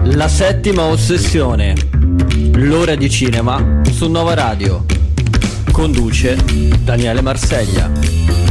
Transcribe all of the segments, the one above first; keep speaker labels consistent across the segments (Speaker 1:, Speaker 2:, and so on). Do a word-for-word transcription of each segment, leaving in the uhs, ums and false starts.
Speaker 1: La settima ossessione, l'ora di cinema su Nova Radio. Conduce Daniele Marseglia.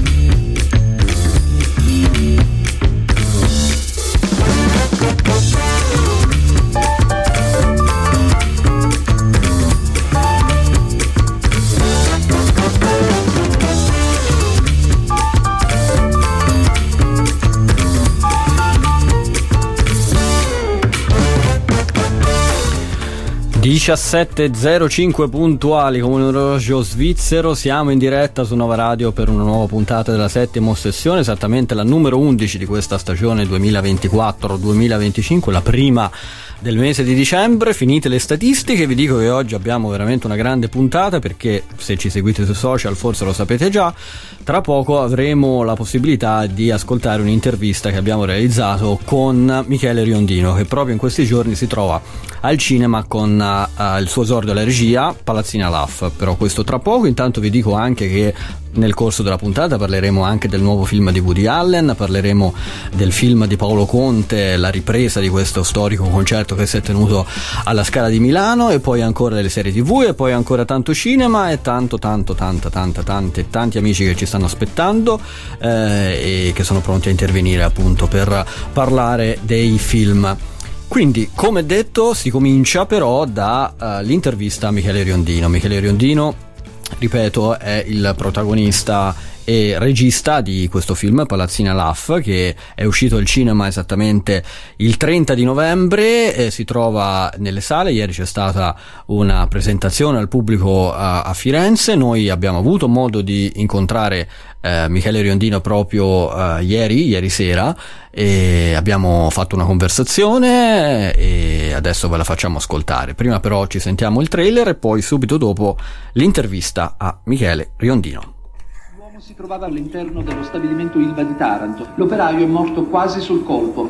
Speaker 1: diciassette e zero cinque puntuali come un orologio svizzero, siamo in diretta su Nova Radio per una nuova puntata della settima ossessione, esattamente la numero undici di questa stagione duemilaventiquattro duemilaventicinque, la prima del mese di dicembre. Finite le statistiche, vi dico che oggi abbiamo veramente una grande puntata, perché se ci seguite sui social forse lo sapete già, tra poco avremo la possibilità di ascoltare un'intervista che abbiamo realizzato con Michele Riondino, che proprio in questi giorni si trova al cinema con uh, il suo esordio alla regia, Palazzina Laff. Però questo tra poco. Intanto vi dico anche che nel corso della puntata parleremo anche del nuovo film di Woody Allen, parleremo del film di Paolo Conte, la ripresa di questo storico concerto che si è tenuto alla Scala di Milano, e poi ancora delle serie tv, e poi ancora tanto cinema e tanto tanto tanta tanta tante tanti amici che ci st- stanno aspettando eh, e che sono pronti a intervenire appunto per parlare dei film. Quindi, come detto, si comincia però dall'intervista uh, a Michele Riondino. Michele Riondino, ripeto, è il protagonista e regista di questo film Palazzina Laff, che è uscito al cinema esattamente il trenta di novembre e si trova nelle sale. Ieri c'è stata una presentazione al pubblico a, a Firenze. Noi abbiamo avuto modo di incontrare eh, Michele Riondino proprio eh, ieri, ieri sera, e abbiamo fatto una conversazione e adesso ve la facciamo ascoltare. Prima però ci sentiamo il trailer e poi subito dopo l'intervista a Michele Riondino.
Speaker 2: Si trovava all'interno dello stabilimento Ilva di Taranto. L'operaio è morto quasi sul colpo.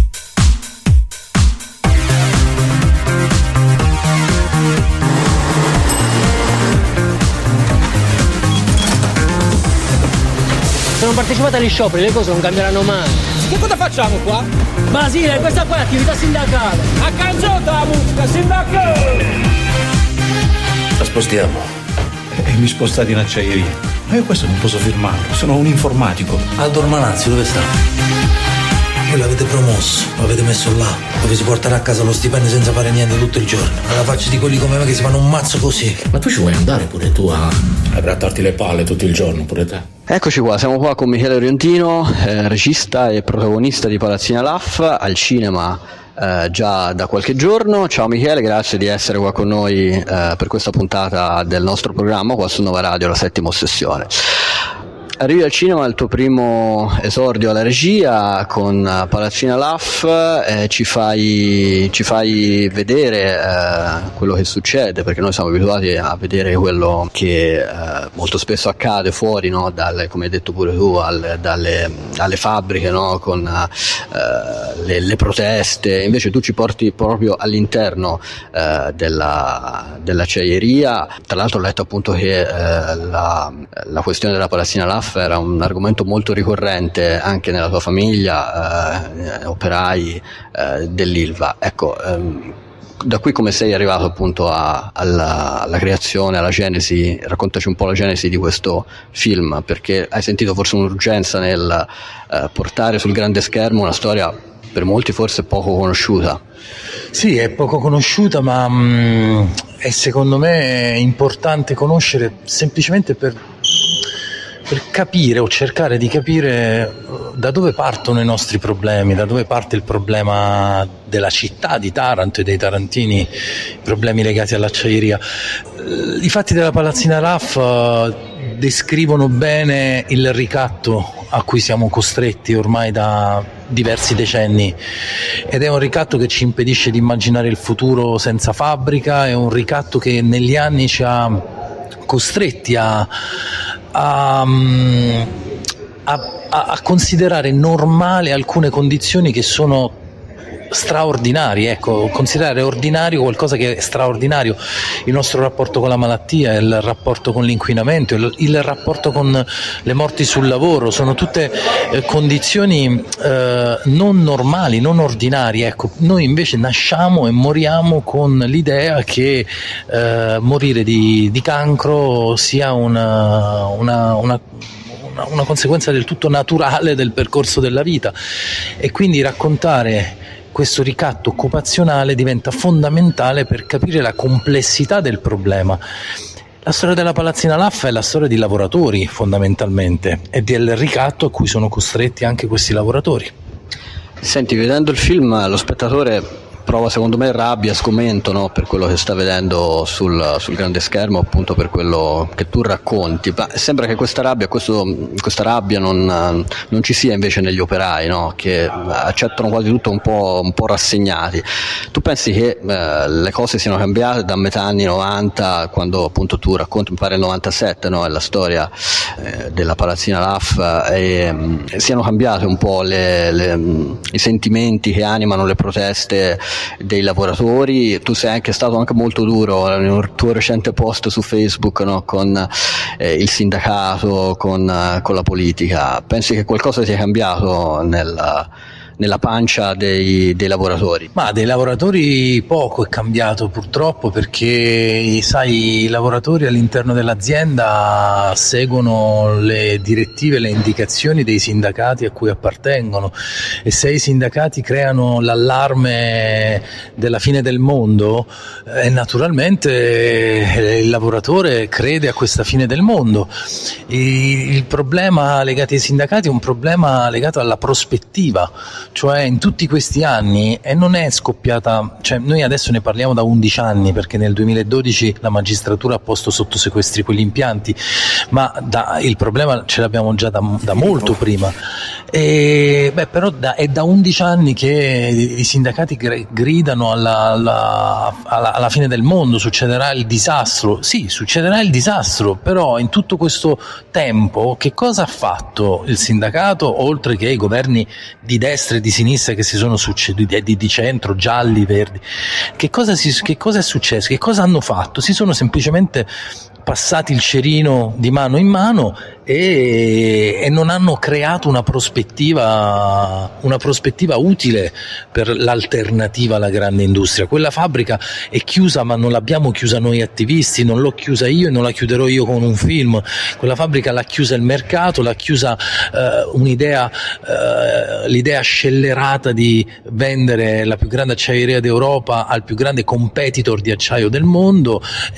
Speaker 3: Se non partecipate agli scioperi le cose non cambieranno mai.
Speaker 4: Che cosa facciamo qua?
Speaker 3: Basile, questa qua è attività sindacale.
Speaker 4: A canzone la musica sindacale!
Speaker 5: La spostiamo.
Speaker 6: E mi spostate in acciaieria. Ma io questo non posso firmarlo, sono un informatico.
Speaker 5: Aldo Ormanazzi, dove sta? Voi l'avete promosso, l'avete messo là, dove si porterà a casa lo stipendio senza fare niente tutto il giorno. Alla faccia di quelli come me che si fanno un mazzo così.
Speaker 7: Ma tu ci vuoi andare pure tu a, a grattarti le palle tutto il giorno, pure te?
Speaker 1: Eccoci qua, siamo qua con Michele Riondino, eh, regista e protagonista di Palazzina Laff, al cinema Uh, già da qualche giorno. Ciao Michele, grazie di essere qua con noi uh, per questa puntata del nostro programma qua su Nova Radio, la settima ossessione. Arrivi al cinema il tuo primo esordio alla regia con uh, Palazzina Laff, eh, ci fai ci fai vedere uh, quello che succede, perché noi siamo abituati a vedere quello che uh, molto spesso accade fuori, no? Dalle, come hai detto pure tu, al, dalle, dalle fabbriche, no? Con uh, le, le proteste. Invece tu ci porti proprio all'interno uh, della, dell'acciaieria. Tra l'altro ho letto appunto che uh, la, la questione della Palazzina Laff era un argomento molto ricorrente anche nella tua famiglia, eh, operai eh, dell'Ilva. Ecco, ehm, da qui come sei arrivato appunto a, alla, alla creazione, alla genesi? Raccontaci un po' la genesi di questo film, perché hai sentito forse un'urgenza nel eh, portare sul grande schermo una storia per molti forse poco conosciuta.
Speaker 6: Sì, è poco conosciuta, ma mh, è secondo me importante conoscere semplicemente per per capire o cercare di capire da dove partono i nostri problemi, da dove parte il problema della città di Taranto e dei tarantini, i problemi legati all'acciaieria. I fatti della Palazzina Laff descrivono bene il ricatto a cui siamo costretti ormai da diversi decenni, ed è un ricatto che ci impedisce di immaginare il futuro senza fabbrica, è un ricatto che negli anni ci ha costretti a A, a, a considerare normale alcune condizioni che sono straordinari, ecco, considerare ordinario qualcosa che è straordinario. Il nostro rapporto con la malattia, il rapporto con l'inquinamento, il, il rapporto con le morti sul lavoro, sono tutte eh, condizioni eh, non normali, non ordinarie. Ecco, noi invece nasciamo e moriamo con l'idea che eh, morire di, di cancro sia una, una, una una conseguenza del tutto naturale del percorso della vita, e quindi raccontare questo ricatto occupazionale diventa fondamentale per capire la complessità del problema. La storia della Palazzina Laffa è la storia di lavoratori fondamentalmente, e del ricatto a cui sono costretti anche questi lavoratori.
Speaker 1: Senti, vedendo il film lo spettatore prova secondo me rabbia, sgomento, no? Per quello che sta vedendo sul, sul grande schermo, appunto per quello che tu racconti. Ma sembra che questa rabbia, questo, questa rabbia non, non ci sia invece negli operai, no? Che accettano quasi tutto un po', un po' rassegnati. Tu pensi che eh, le cose siano cambiate da metà anni novanta, quando appunto tu racconti, mi pare il novantasette, no? È la storia eh, della Palazzina Laffa, e eh, siano cambiate un po' le, le, i sentimenti che animano le proteste dei lavoratori. Tu sei anche stato anche molto duro nel tuo recente post su Facebook, no? Con eh, il sindacato, con, uh, con la politica. Pensi che qualcosa sia cambiato nella, nella pancia dei, dei lavoratori?
Speaker 6: Ma dei lavoratori poco è cambiato purtroppo, perché sai, i lavoratori all'interno dell'azienda seguono le direttive, le indicazioni dei sindacati a cui appartengono, e se i sindacati creano l'allarme della fine del mondo, eh, naturalmente il lavoratore crede a questa fine del mondo. Il, il problema legato ai sindacati è un problema legato alla prospettiva, cioè in tutti questi anni, e non è scoppiata, cioè noi adesso ne parliamo da undici anni, perché nel duemiladodici la magistratura ha posto sotto sequestri quegli impianti, ma da, il problema ce l'abbiamo già da, da molto prima. E, beh, però da, è da undici anni che i sindacati gridano alla, alla, alla, alla fine del mondo, succederà il disastro. Sì, succederà il disastro, però in tutto questo tempo che cosa ha fatto il sindacato, oltre che i governi di destra e di sinistra che si sono succeduti, di, di centro, gialli, verdi? Che cosa, si, che cosa è successo? Che cosa hanno fatto? Si sono semplicemente passati il cerino di mano in mano e, e non hanno creato una prospettiva una prospettiva utile per l'alternativa alla grande industria. Quella fabbrica è chiusa, ma non l'abbiamo chiusa noi attivisti, non l'ho chiusa io e non la chiuderò io con un film. Quella fabbrica l'ha chiusa il mercato, l'ha chiusa eh, un'idea eh, l'idea scellerata di vendere la più grande acciaieria d'Europa al più grande competitor di acciaio del mondo,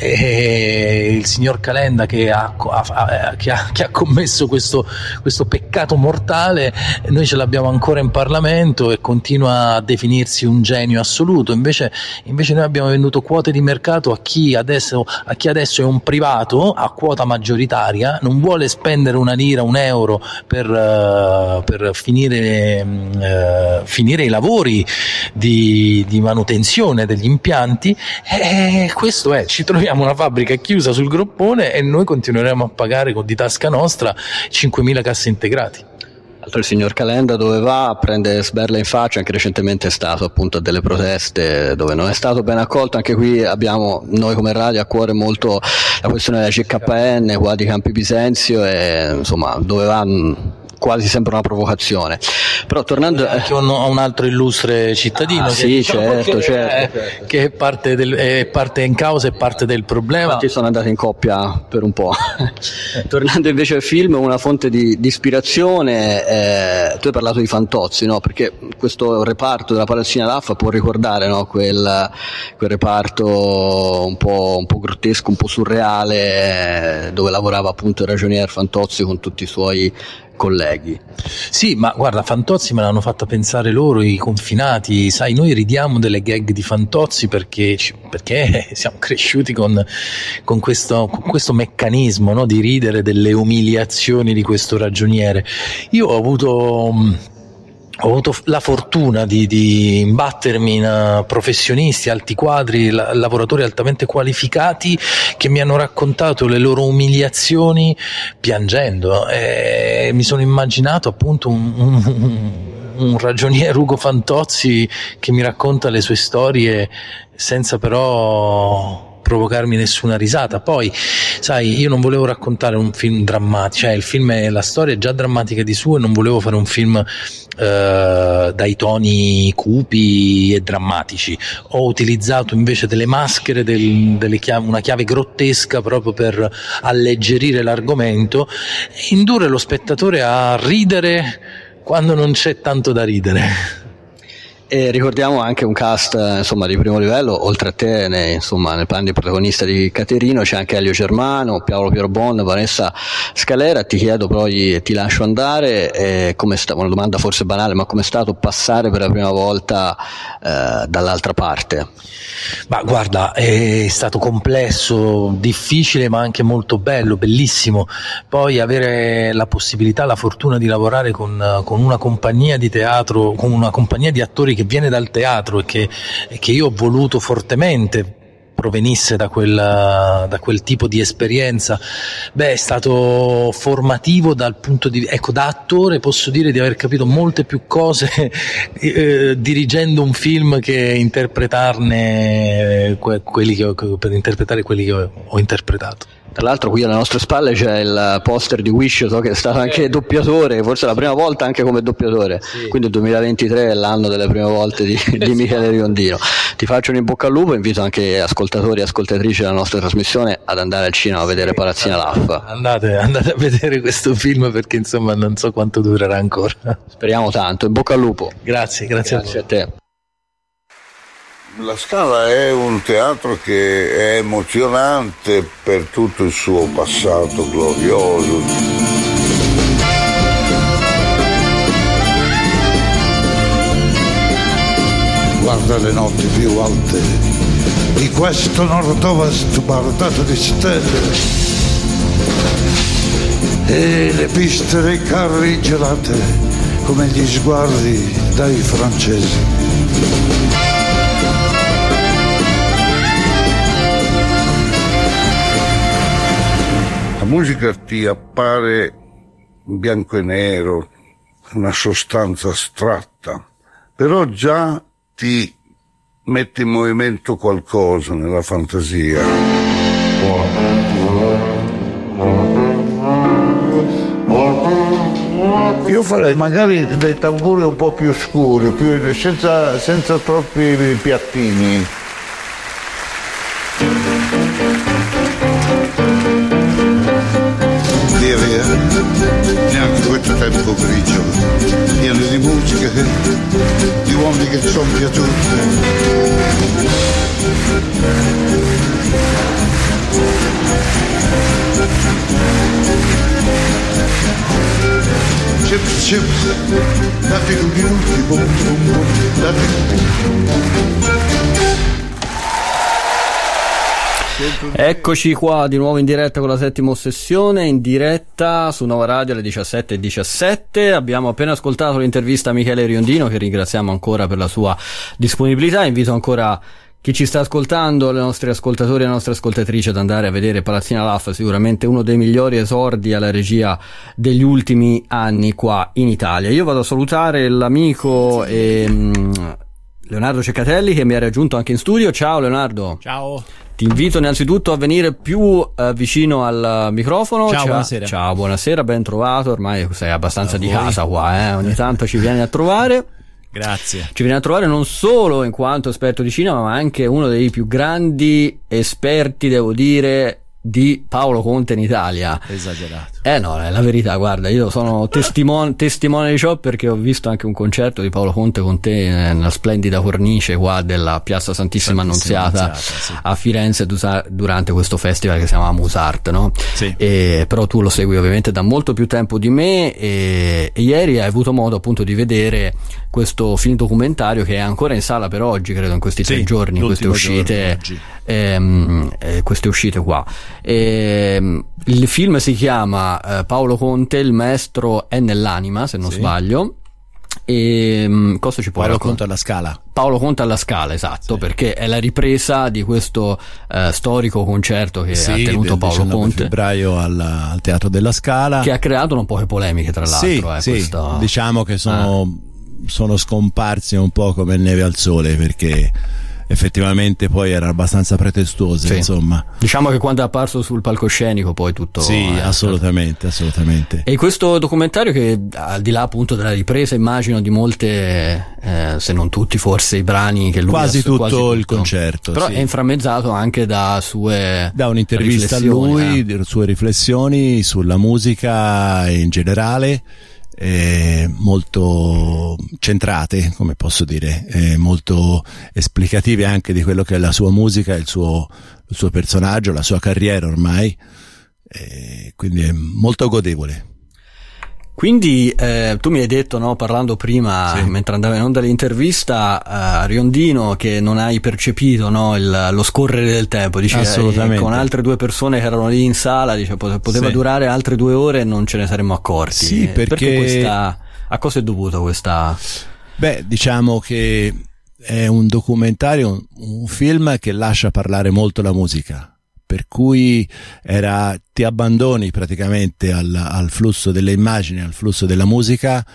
Speaker 6: e il signor Calenda che ha, ha, che ha, che ha commesso questo, questo peccato mortale, noi ce l'abbiamo ancora in Parlamento e continua a definirsi un genio assoluto. Invece, invece noi abbiamo venduto quote di mercato a chi adesso, a chi adesso è un privato a quota maggioritaria, non vuole spendere una lira, un euro per, uh, per finire, uh, finire i lavori di, di manutenzione degli impianti, e questo è, ci troviamo una fabbrica chiusa sul groppone e noi continueremo a pagare con di tasca nostra cinquemila cassi integrati.
Speaker 1: Il signor Calenda dove va prende sberla in faccia, anche recentemente è stato appunto a delle proteste dove non è stato ben accolto. Anche qui abbiamo noi come radio a cuore molto la questione della C K N qua di Campi Bisenzio, e insomma dove va quasi sempre una provocazione. Però tornando
Speaker 6: anche a un altro illustre cittadino,
Speaker 1: ah,
Speaker 6: che,
Speaker 1: sì,
Speaker 6: diciamo
Speaker 1: certo,
Speaker 6: che,
Speaker 1: certo,
Speaker 6: è,
Speaker 1: certo.
Speaker 6: che è parte, del, è parte in causa e parte del problema.
Speaker 1: Infatti sono andati in coppia per un po'. Tornando invece al film, una fonte di, di ispirazione, eh, tu hai parlato di Fantozzi, no? Perché questo reparto della Palazzina Laffa può ricordare, no? quel, quel reparto un po', un po' grottesco, un po' surreale, dove lavorava appunto il ragionier Fantozzi con tutti i suoi colleghi.
Speaker 6: Sì, ma guarda, Fantozzi me l'hanno fatta pensare loro, i confinati. Sai, noi ridiamo delle gag di Fantozzi perché, perché siamo cresciuti con, con, questo, con questo meccanismo, no, di ridere delle umiliazioni di questo ragioniere. Io ho avuto Ho avuto la fortuna di, di imbattermi in uh, professionisti, alti quadri, la, lavoratori altamente qualificati che mi hanno raccontato le loro umiliazioni piangendo, e mi sono immaginato appunto un, un, un ragioniere, Ugo Fantozzi, che mi racconta le sue storie senza però provocarmi nessuna risata. Poi sai, io non volevo raccontare un film drammatico, cioè il film è, la storia è già drammatica di suo, e non volevo fare un film eh, dai toni cupi e drammatici. Ho utilizzato invece delle maschere, del, delle chiave, una chiave grottesca proprio per alleggerire l'argomento e indurre lo spettatore a ridere quando non c'è tanto da ridere.
Speaker 1: E ricordiamo anche un cast, insomma, di primo livello. Oltre a te, ne, insomma, nel plan di protagonista di Caterino c'è anche Elio Germano, Paolo Pierbon, Vanessa Scalera. Ti chiedo poi, ti lascio andare, eh, come sta, una domanda forse banale, ma com'è stato passare per la prima volta eh, dall'altra parte?
Speaker 6: Ma guarda, è stato complesso, difficile, ma anche molto bello, bellissimo. Poi avere la possibilità, la fortuna di lavorare con, con una compagnia di teatro, con una compagnia di attori che viene dal teatro e che, e che io ho voluto fortemente provenisse da quel, da quel tipo di esperienza, beh, è stato formativo dal punto di ecco, da attore posso dire di aver capito molte più cose eh, dirigendo un film che interpretarne que- quelli che ho, per interpretare quelli che ho, ho interpretato.
Speaker 1: Tra l'altro qui alle nostre spalle c'è il poster di Wish, so che è stato anche doppiatore, forse la prima volta anche come doppiatore, sì. Quindi il duemilaventitré è l'anno delle prime volte di, di Michele Riondino. Ti faccio un in bocca al lupo, invito anche ascoltatori e ascoltatrici della nostra trasmissione ad andare al cinema a vedere Palazzina Laffa.
Speaker 6: Andate, andate a vedere questo film, perché insomma non so quanto durerà ancora.
Speaker 1: Speriamo tanto, in bocca al lupo.
Speaker 6: Grazie, grazie,
Speaker 1: grazie a, a te.
Speaker 8: La Scala è un teatro che è emozionante per tutto il suo passato glorioso. Guarda le notti più alte di questo nord-ovest bardato di stelle e le piste dei carri gelate come gli sguardi dai francesi. La musica ti appare in bianco e nero, una sostanza astratta, però già ti mette in movimento qualcosa nella fantasia. Io farei magari dei tamburi un po' più scuri, più, senza, senza troppi piattini. Neanche questo tempo grigio, pieno di musica, di uomini che sono piaciuti. Chips, chips, dati tutti minuti, bum, bum, bum, dati.
Speaker 1: Eccoci qua di nuovo in diretta con la Settima Ossessione, in diretta su Nova Radio alle diciassette e diciassette. Abbiamo appena ascoltato l'intervista a Michele Riondino, che ringraziamo ancora per la sua disponibilità. Invito ancora chi ci sta ascoltando, le nostre ascoltatori e le nostre ascoltatrici, ad andare a vedere Palazzina Laffa, sicuramente uno dei migliori esordi alla regia degli ultimi anni qua in Italia. Io vado a salutare l'amico ehm, Leonardo Ceccatelli, che mi ha raggiunto anche in studio. Ciao Leonardo.
Speaker 9: Ciao.
Speaker 1: Ti invito innanzitutto a venire più uh, vicino al microfono.
Speaker 9: Ciao, ciao, buonasera.
Speaker 1: Ciao, buonasera, ben trovato. Ormai sei abbastanza di casa qua, eh? Ogni tanto ci vieni a trovare.
Speaker 9: Grazie.
Speaker 1: Ci viene a trovare non solo in quanto esperto di cinema, ma anche uno dei più grandi esperti, devo dire, di Paolo Conte in Italia.
Speaker 9: Esagerato.
Speaker 1: Eh no, è la verità, guarda, io sono testimone, testimone di ciò, perché ho visto anche un concerto di Paolo Conte con te nella splendida cornice qua della Piazza Santissima, Santissima Annunziata, Annunziata sì. a Firenze durante questo festival che si chiama Musart, no?
Speaker 9: Sì.
Speaker 1: E, però tu lo segui ovviamente da molto più tempo di me e, e ieri hai avuto modo appunto di vedere questo film documentario che è ancora in sala per oggi, credo, in questi tre
Speaker 9: sì,
Speaker 1: giorni, queste uscite, ehm, eh, queste uscite qua. E, il film si chiama eh, Paolo Conte, il maestro è nell'anima, se non sì. sbaglio. E cosa ci può
Speaker 9: Paolo
Speaker 1: raccontare?
Speaker 9: Conte alla Scala.
Speaker 1: Paolo Conte alla Scala, esatto, sì. perché è la ripresa di questo eh, storico concerto che
Speaker 9: sì,
Speaker 1: ha tenuto Paolo Conte
Speaker 9: febbraio al, al Teatro della Scala,
Speaker 1: che ha creato non poche polemiche, tra l'altro.
Speaker 9: Sì,
Speaker 1: eh,
Speaker 9: sì.
Speaker 1: Questa...
Speaker 9: diciamo che sono...
Speaker 1: Eh.
Speaker 9: sono scomparsi un po' come neve al sole, perché effettivamente poi erano abbastanza pretestuose, sì. Insomma,
Speaker 1: diciamo che quando è apparso sul palcoscenico poi tutto
Speaker 9: sì, eh, assolutamente assolutamente.
Speaker 1: E questo documentario, che al di là appunto della ripresa, immagino, di molte eh, se non tutti forse i brani che lui
Speaker 9: quasi,
Speaker 1: ha,
Speaker 9: tutto,
Speaker 1: quasi tutto
Speaker 9: il concerto,
Speaker 1: però
Speaker 9: sì.
Speaker 1: È inframmezzato anche da sue
Speaker 9: da un'intervista a lui, eh. sue riflessioni sulla musica in generale, Eh, molto centrate, come posso dire, eh, molto esplicative anche di quello che è la sua musica, il suo, il suo personaggio, la sua carriera ormai, eh, quindi è molto godevole.
Speaker 1: Quindi eh, tu mi hai detto, no, parlando prima, sì, mentre andava in onda l'intervista, a uh, Riondino, che non hai percepito, no, il, lo scorrere del tempo. Dice,
Speaker 9: assolutamente.
Speaker 1: Eh, con altre due persone che erano lì in sala, dice, poteva sì. durare altre due ore e non ce ne saremmo accorti.
Speaker 9: Sì, perché,
Speaker 1: perché questa, a cosa è dovuto questa?
Speaker 9: Beh, diciamo che è un documentario, un film che lascia parlare molto la musica. Per cui era, ti abbandoni praticamente al, al flusso delle immagini, al flusso della musica,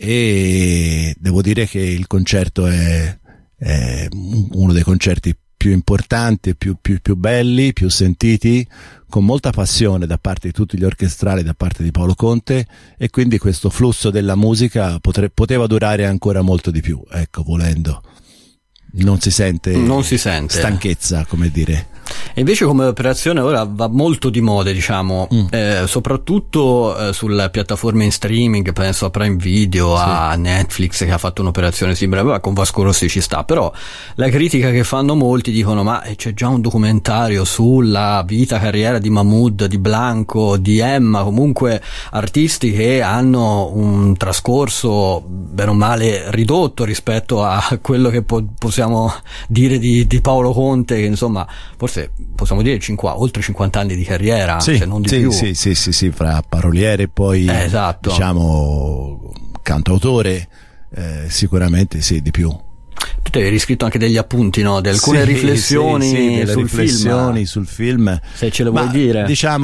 Speaker 9: e devo dire che il concerto è, è uno dei concerti più importanti, più, più, più belli, più sentiti, con molta passione da parte di tutti gli orchestrali, da parte di Paolo Conte, e quindi questo flusso della musica potre, poteva durare ancora molto di più, ecco, volendo. Non si sente,
Speaker 1: non si sente
Speaker 9: stanchezza, come dire.
Speaker 1: E invece come operazione ora va molto di moda, diciamo, mm. eh, soprattutto eh, sulle piattaforme in streaming, penso a Prime Video, sì. a Netflix, che ha fatto un'operazione simile, ma con Vasco Rossi ci sta. Però la critica che fanno molti dicono: ma c'è già un documentario sulla vita, carriera di Mahmood, di Blanco, di Emma, comunque artisti che hanno un trascorso bene o male ridotto rispetto a quello che po- possiamo dire di, di Paolo Conte, che insomma forse possiamo dire cinquanta, oltre cinquanta anni di carriera,
Speaker 9: sì,
Speaker 1: se non di
Speaker 9: sì,
Speaker 1: più.
Speaker 9: Sì, sì, sì, sì, fra paroliere e poi
Speaker 1: eh, esatto.
Speaker 9: diciamo cantautore, eh, sicuramente sì, di più.
Speaker 1: Tu ti avevi riscritto anche degli appunti, no? Di alcune
Speaker 9: sì,
Speaker 1: riflessioni,
Speaker 9: sì, sì, delle
Speaker 1: sul,
Speaker 9: riflessioni
Speaker 1: film.
Speaker 9: sul film.
Speaker 1: Se ce le vuoi
Speaker 9: Ma
Speaker 1: dire.
Speaker 9: Diciamo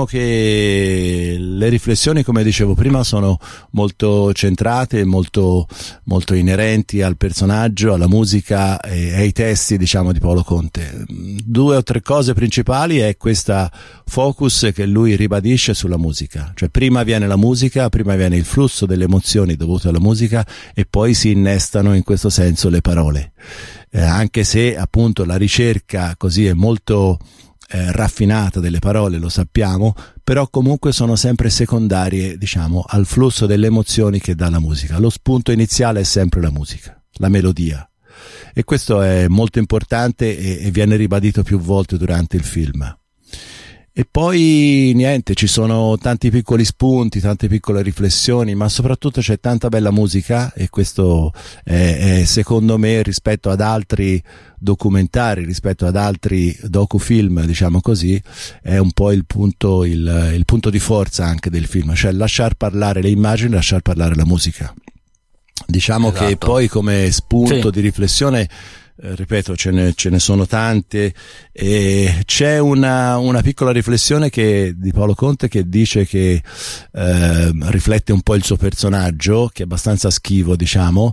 Speaker 9: che le riflessioni, come dicevo prima, sono molto centrate, molto, molto inerenti al personaggio, alla musica e ai testi, diciamo, di Paolo Conte. Due o tre cose principali è questa focus che lui ribadisce sulla musica. Cioè prima viene la musica, prima viene il flusso delle emozioni dovute alla musica, e poi si innestano in questo senso le parole. Eh, anche se appunto la ricerca così è molto eh, raffinata delle parole, lo sappiamo, però comunque sono sempre secondarie, diciamo, al flusso delle emozioni che dà la musica. Lo spunto iniziale è sempre la musica, la melodia, e questo è molto importante e, e viene ribadito più volte durante il film. E poi niente, ci sono tanti piccoli spunti, tante piccole riflessioni, ma soprattutto c'è tanta bella musica, e questo è, è secondo me, rispetto ad altri documentari, rispetto ad altri docufilm, diciamo così, è un po' il punto, il, il punto di forza anche del film, cioè lasciar parlare le immagini, lasciar parlare la musica. Diciamo esatto. Che poi come spunto sì. di riflessione, Eh, ripeto, ce ne, ce ne sono tante, e c'è una, una piccola riflessione che, di Paolo Conte, che dice che eh, riflette un po' il suo personaggio, che è abbastanza schivo, diciamo,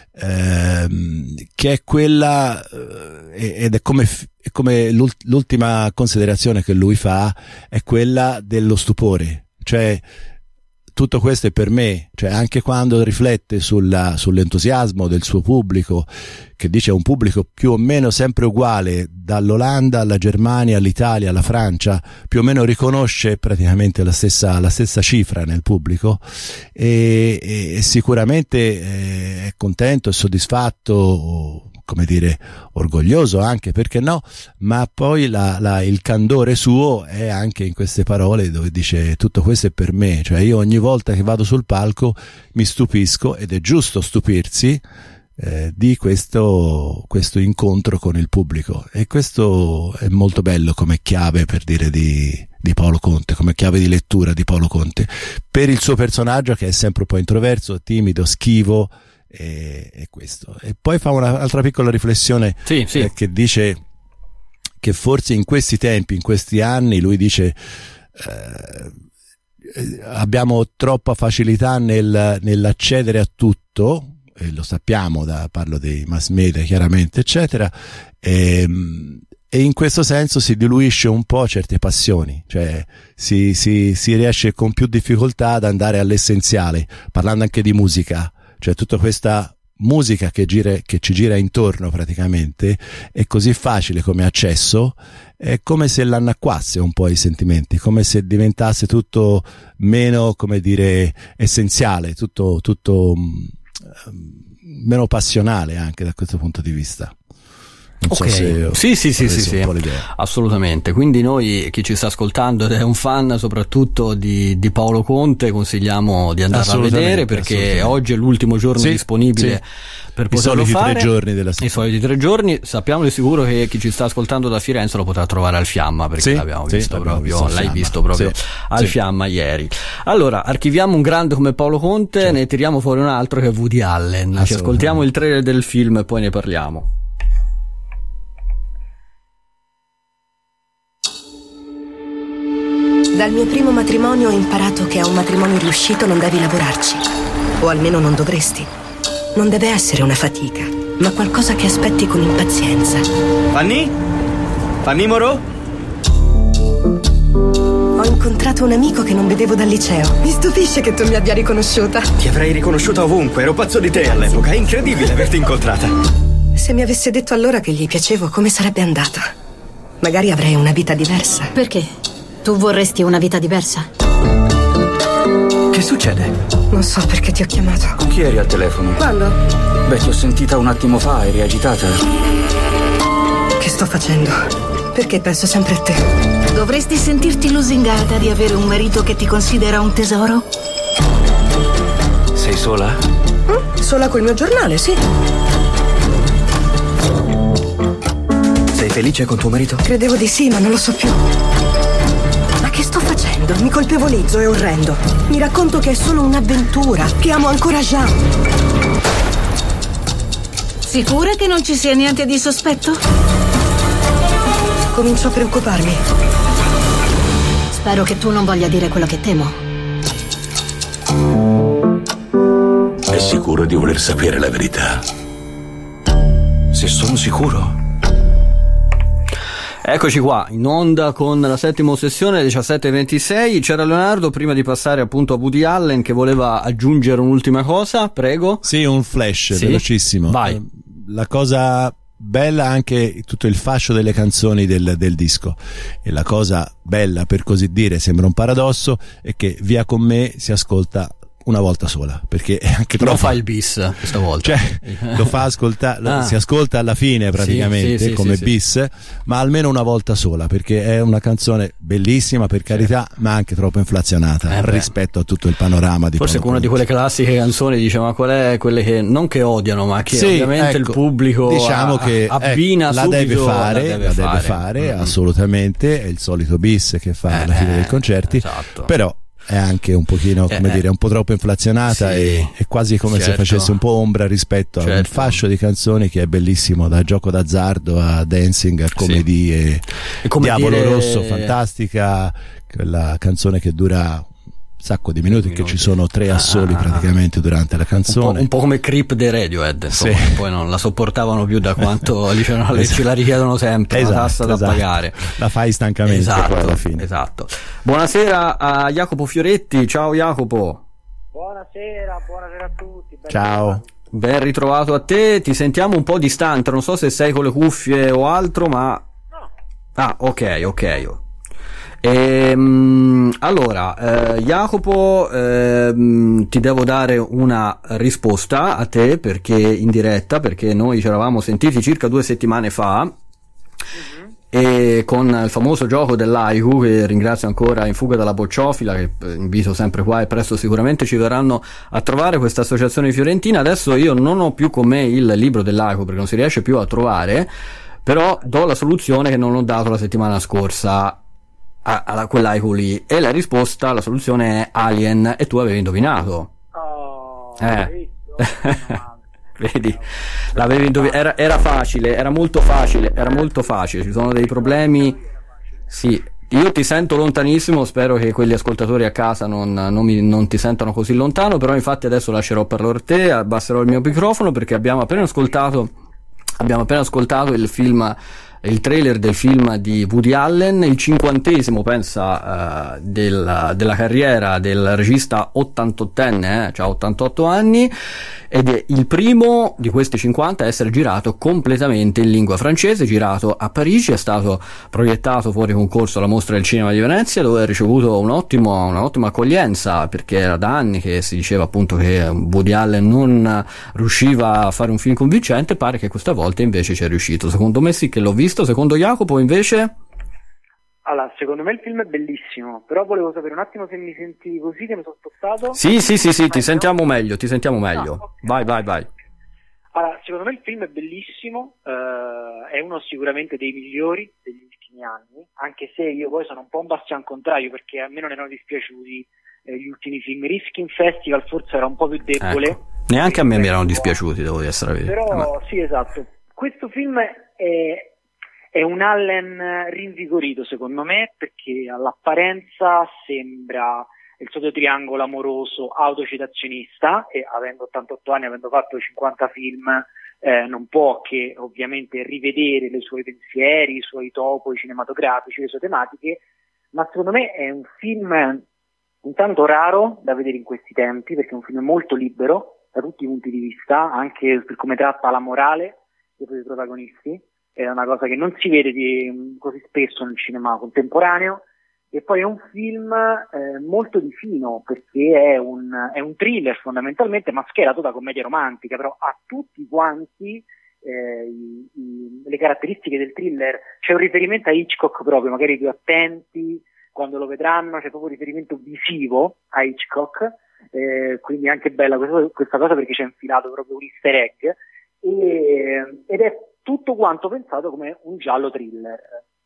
Speaker 9: eh, che è quella, eh, ed è come, è come l'ultima considerazione che lui fa, è quella dello stupore. Cioè tutto questo è per me, cioè anche quando riflette sulla, sull'entusiasmo del suo pubblico, che dice è un pubblico più o meno sempre uguale, dall'Olanda alla Germania, all'Italia, alla Francia, più o meno riconosce praticamente la stessa, la stessa cifra nel pubblico, e, e sicuramente eh, è contento, è soddisfatto, come dire, orgoglioso anche, perché no, ma poi la, la, il candore suo è anche in queste parole, dove dice tutto questo è per me, cioè io ogni volta che vado sul palco mi stupisco, ed è giusto stupirsi eh, di questo, questo incontro con il pubblico, e questo è molto bello come chiave, per dire, di, di Paolo Conte, come chiave di lettura di Paolo Conte, per il suo personaggio che è sempre un po' introverso, timido, schivo, e, e questo. E poi fa un'altra piccola riflessione
Speaker 1: sì, sì.
Speaker 9: Eh, che dice che forse in questi tempi, in questi anni, lui dice eh, abbiamo troppa facilità nel, nell'accedere a tutto, e lo sappiamo, da, parlo dei mass media chiaramente, eccetera, e, e in questo senso si diluisce un po' certe passioni, cioè si, si, si riesce con più difficoltà ad andare all'essenziale, parlando anche di musica, cioè tutta questa musica che, gira, che ci gira intorno praticamente è così facile come accesso, è come se l'annacquasse un po' i sentimenti, come se diventasse tutto meno, come dire, essenziale, tutto, tutto um, meno passionale anche da questo punto di vista. Non
Speaker 1: okay.
Speaker 9: so se
Speaker 1: sì sì sì sì, sì. Assolutamente. Quindi noi, chi ci sta ascoltando ed è un fan soprattutto di, di Paolo Conte, consigliamo di andarla a vedere, perché oggi è l'ultimo giorno sì, disponibile sì. per poterlo
Speaker 9: I soliti
Speaker 1: fare.
Speaker 9: tre giorni della settimana.
Speaker 1: I soliti tre giorni. Sappiamo di sicuro che chi ci sta ascoltando da Firenze lo potrà trovare al Fiamma, perché
Speaker 9: sì,
Speaker 1: l'abbiamo
Speaker 9: sì,
Speaker 1: visto
Speaker 9: l'abbiamo
Speaker 1: proprio,
Speaker 9: visto
Speaker 1: l'hai
Speaker 9: Fiamma.
Speaker 1: visto proprio
Speaker 9: sì,
Speaker 1: al
Speaker 9: sì.
Speaker 1: Fiamma ieri. Allora, archiviamo un grande come Paolo Conte, sì. ne tiriamo fuori un altro che è Woody Allen. Ci ascoltiamo il trailer del film e poi ne parliamo.
Speaker 10: Dal mio primo matrimonio ho imparato che a un matrimonio riuscito non devi lavorarci, o almeno non dovresti. Non deve essere una fatica, ma qualcosa che aspetti con impazienza.
Speaker 11: Fanny? Fanny Moreau?
Speaker 10: Ho incontrato un amico che non vedevo dal liceo. Mi stupisce che tu mi abbia riconosciuta.
Speaker 11: Ti avrei riconosciuta ovunque, ero pazzo di te all'epoca, è incredibile averti incontrata.
Speaker 10: Se mi avesse detto allora che gli piacevo, come sarebbe andata? Magari avrei una vita diversa.
Speaker 12: Perché? Tu vorresti una vita diversa?
Speaker 11: Che succede?
Speaker 10: Non so perché ti ho chiamato.
Speaker 11: Con chi eri al telefono?
Speaker 10: Quando?
Speaker 11: Beh, ti ho sentita un attimo fa, eri agitata.
Speaker 10: Che sto facendo? Perché penso sempre a te?
Speaker 12: Dovresti sentirti lusingata di avere un marito che ti considera un tesoro?
Speaker 11: Sei sola?
Speaker 10: Mm? Sola col mio giornale, sì.
Speaker 11: Sei felice con tuo marito?
Speaker 10: Credevo di sì, ma non lo so più. Che sto facendo? Mi colpevolizzo, è orrendo. Mi racconto che è solo un'avventura, che amo ancora Jean.
Speaker 12: Sicura che non ci sia niente di sospetto?
Speaker 10: Comincio a preoccuparmi.
Speaker 12: Spero che tu non voglia dire quello che temo.
Speaker 13: È sicuro di voler sapere la verità?
Speaker 11: Se sono sicuro.
Speaker 1: Eccoci qua, in onda con la settima ossessione, diciassette e ventisei. C'era Leonardo, prima di passare appunto a Woody Allen, che voleva aggiungere un'ultima cosa, prego.
Speaker 9: Sì, un flash,
Speaker 1: sì?
Speaker 9: velocissimo.
Speaker 1: Vai.
Speaker 9: La cosa bella anche tutto il fascio delle canzoni del, del disco, e la cosa bella, per così dire, sembra un paradosso, è che Via con me si ascolta una volta sola, perché è anche troppo.
Speaker 1: Non fa il bis questa volta,
Speaker 9: cioè lo fa ascoltare, ah. si ascolta alla fine praticamente, sì, sì, come sì, bis, sì. ma almeno una volta sola, perché è una canzone bellissima, per carità, sì. ma anche troppo inflazionata eh rispetto a tutto il panorama di
Speaker 1: forse una di quelle classiche canzoni, dice, ma qual è quelle che non che odiano, ma che sì, ovviamente ecco, il pubblico
Speaker 9: diciamo a, che
Speaker 1: abbina
Speaker 9: eh, la deve fare, la deve, la deve fare, fare mm-hmm. assolutamente, è il solito bis che fa eh, alla fine dei concerti,
Speaker 1: esatto.
Speaker 9: però è anche un pochino, come eh, dire, un po' troppo inflazionata, sì, e è quasi come certo. se facesse un po' ombra rispetto certo. a un fascio di canzoni che è bellissimo, da Gioco d'azzardo a Dancing a Comedie, sì. Diavolo dire... Rosso, fantastica, quella canzone che dura sacco di minuti, minuti. Che ci sono tre assoli ah, praticamente durante la canzone,
Speaker 1: un po', un po' come Creep dei Radiohead, insomma, sì. poi non la sopportavano più da quanto dicevano, esatto. ce la richiedono sempre, esatto, una tassa da esatto. pagare,
Speaker 9: la fai stancamente,
Speaker 1: esatto,
Speaker 9: poi alla fine.
Speaker 1: Esatto. Buonasera a Jacopo Fioretti. Ciao Jacopo.
Speaker 14: Buonasera, buonasera a tutti. Ben
Speaker 9: ciao
Speaker 14: ritrovato.
Speaker 1: Ben ritrovato a te. Ti sentiamo un po' distante, non so se sei con le cuffie o altro, ma
Speaker 14: no.
Speaker 1: Ah, ok, ok. Ehm, allora, eh, Jacopo, ehm, ti devo dare una risposta a te, perché in diretta, perché noi ci eravamo sentiti circa due settimane fa, mm-hmm. e con il famoso gioco dell'A I Q, che ringrazio ancora In fuga dalla bocciofila, che invito sempre qua, e presto sicuramente ci verranno a trovare, questa associazione fiorentina. Adesso io non ho più con me il libro dell'A I Q perché non si riesce più a trovare, però do la soluzione che non ho dato la settimana scorsa a quell'A I Q lì, e la risposta, la soluzione è Alien, e tu avevi indovinato.
Speaker 14: Oh,
Speaker 1: eh. Vedi, l'avevi indovinato, era, era facile, era molto facile, era molto facile, ci sono dei problemi, sì, Io ti sento lontanissimo, spero che quegli ascoltatori a casa non, non, mi, non ti sentano così lontano, però infatti adesso lascerò parlare te, abbasserò il mio microfono perché abbiamo appena ascoltato, abbiamo appena ascoltato il film, il trailer del film di Woody Allen, il cinquantesimo, pensa, uh, del, della carriera del regista ottantottenne, eh, cioè ottantotto anni, ed è il primo di questi cinquanta a essere girato completamente in lingua francese, girato a Parigi, è stato proiettato fuori concorso alla Mostra del Cinema di Venezia, dove ha ricevuto un ottimo, un'ottima accoglienza, perché era da anni che si diceva appunto che Woody Allen non riusciva a fare un film convincente. Pare che questa volta invece ci è riuscito. Secondo me sì che l'ho visto, secondo Jacopo invece?
Speaker 14: Allora, secondo me il film è bellissimo, però volevo sapere un attimo se mi sentivi così, che mi sono spostato.
Speaker 1: Sì, sì, sì, sì, ti sentiamo meglio, ti sentiamo meglio. No, okay. Vai, vai, vai.
Speaker 14: Allora, secondo me il film è bellissimo, uh, è uno sicuramente dei migliori degli ultimi anni, anche se io poi sono un po' un bastian contrario, perché a me non erano dispiaciuti eh, gli ultimi film. Risking Festival forse era un po' più debole.
Speaker 1: Ecco. Neanche a me mi erano dispiaciuti, devo essere vero.
Speaker 14: Però,
Speaker 1: Ma...
Speaker 14: sì, esatto. Questo film è... È un Allen rinvigorito secondo me, perché all'apparenza sembra il solito triangolo amoroso autocitazionista, e avendo ottantotto anni, avendo fatto cinquanta film, eh, non può che ovviamente rivedere i suoi pensieri, i suoi topoi cinematografici, le sue tematiche, ma secondo me è un film intanto raro da vedere in questi tempi, perché è un film molto libero da tutti i punti di vista, anche per come tratta la morale dei suoi protagonisti. È una cosa che non si vede di, così spesso nel cinema contemporaneo. E poi è un film eh, molto di fino, perché è un, è un thriller fondamentalmente, mascherato da commedia romantica, però ha tutti quanti eh, i, i, le caratteristiche del thriller. C'è un riferimento a Hitchcock proprio, magari più attenti quando lo vedranno, c'è proprio un riferimento visivo a Hitchcock, eh, quindi è anche bella questa, questa cosa, perché c'è infilato proprio un easter egg, e, ed è tutto quanto pensato come un giallo thriller.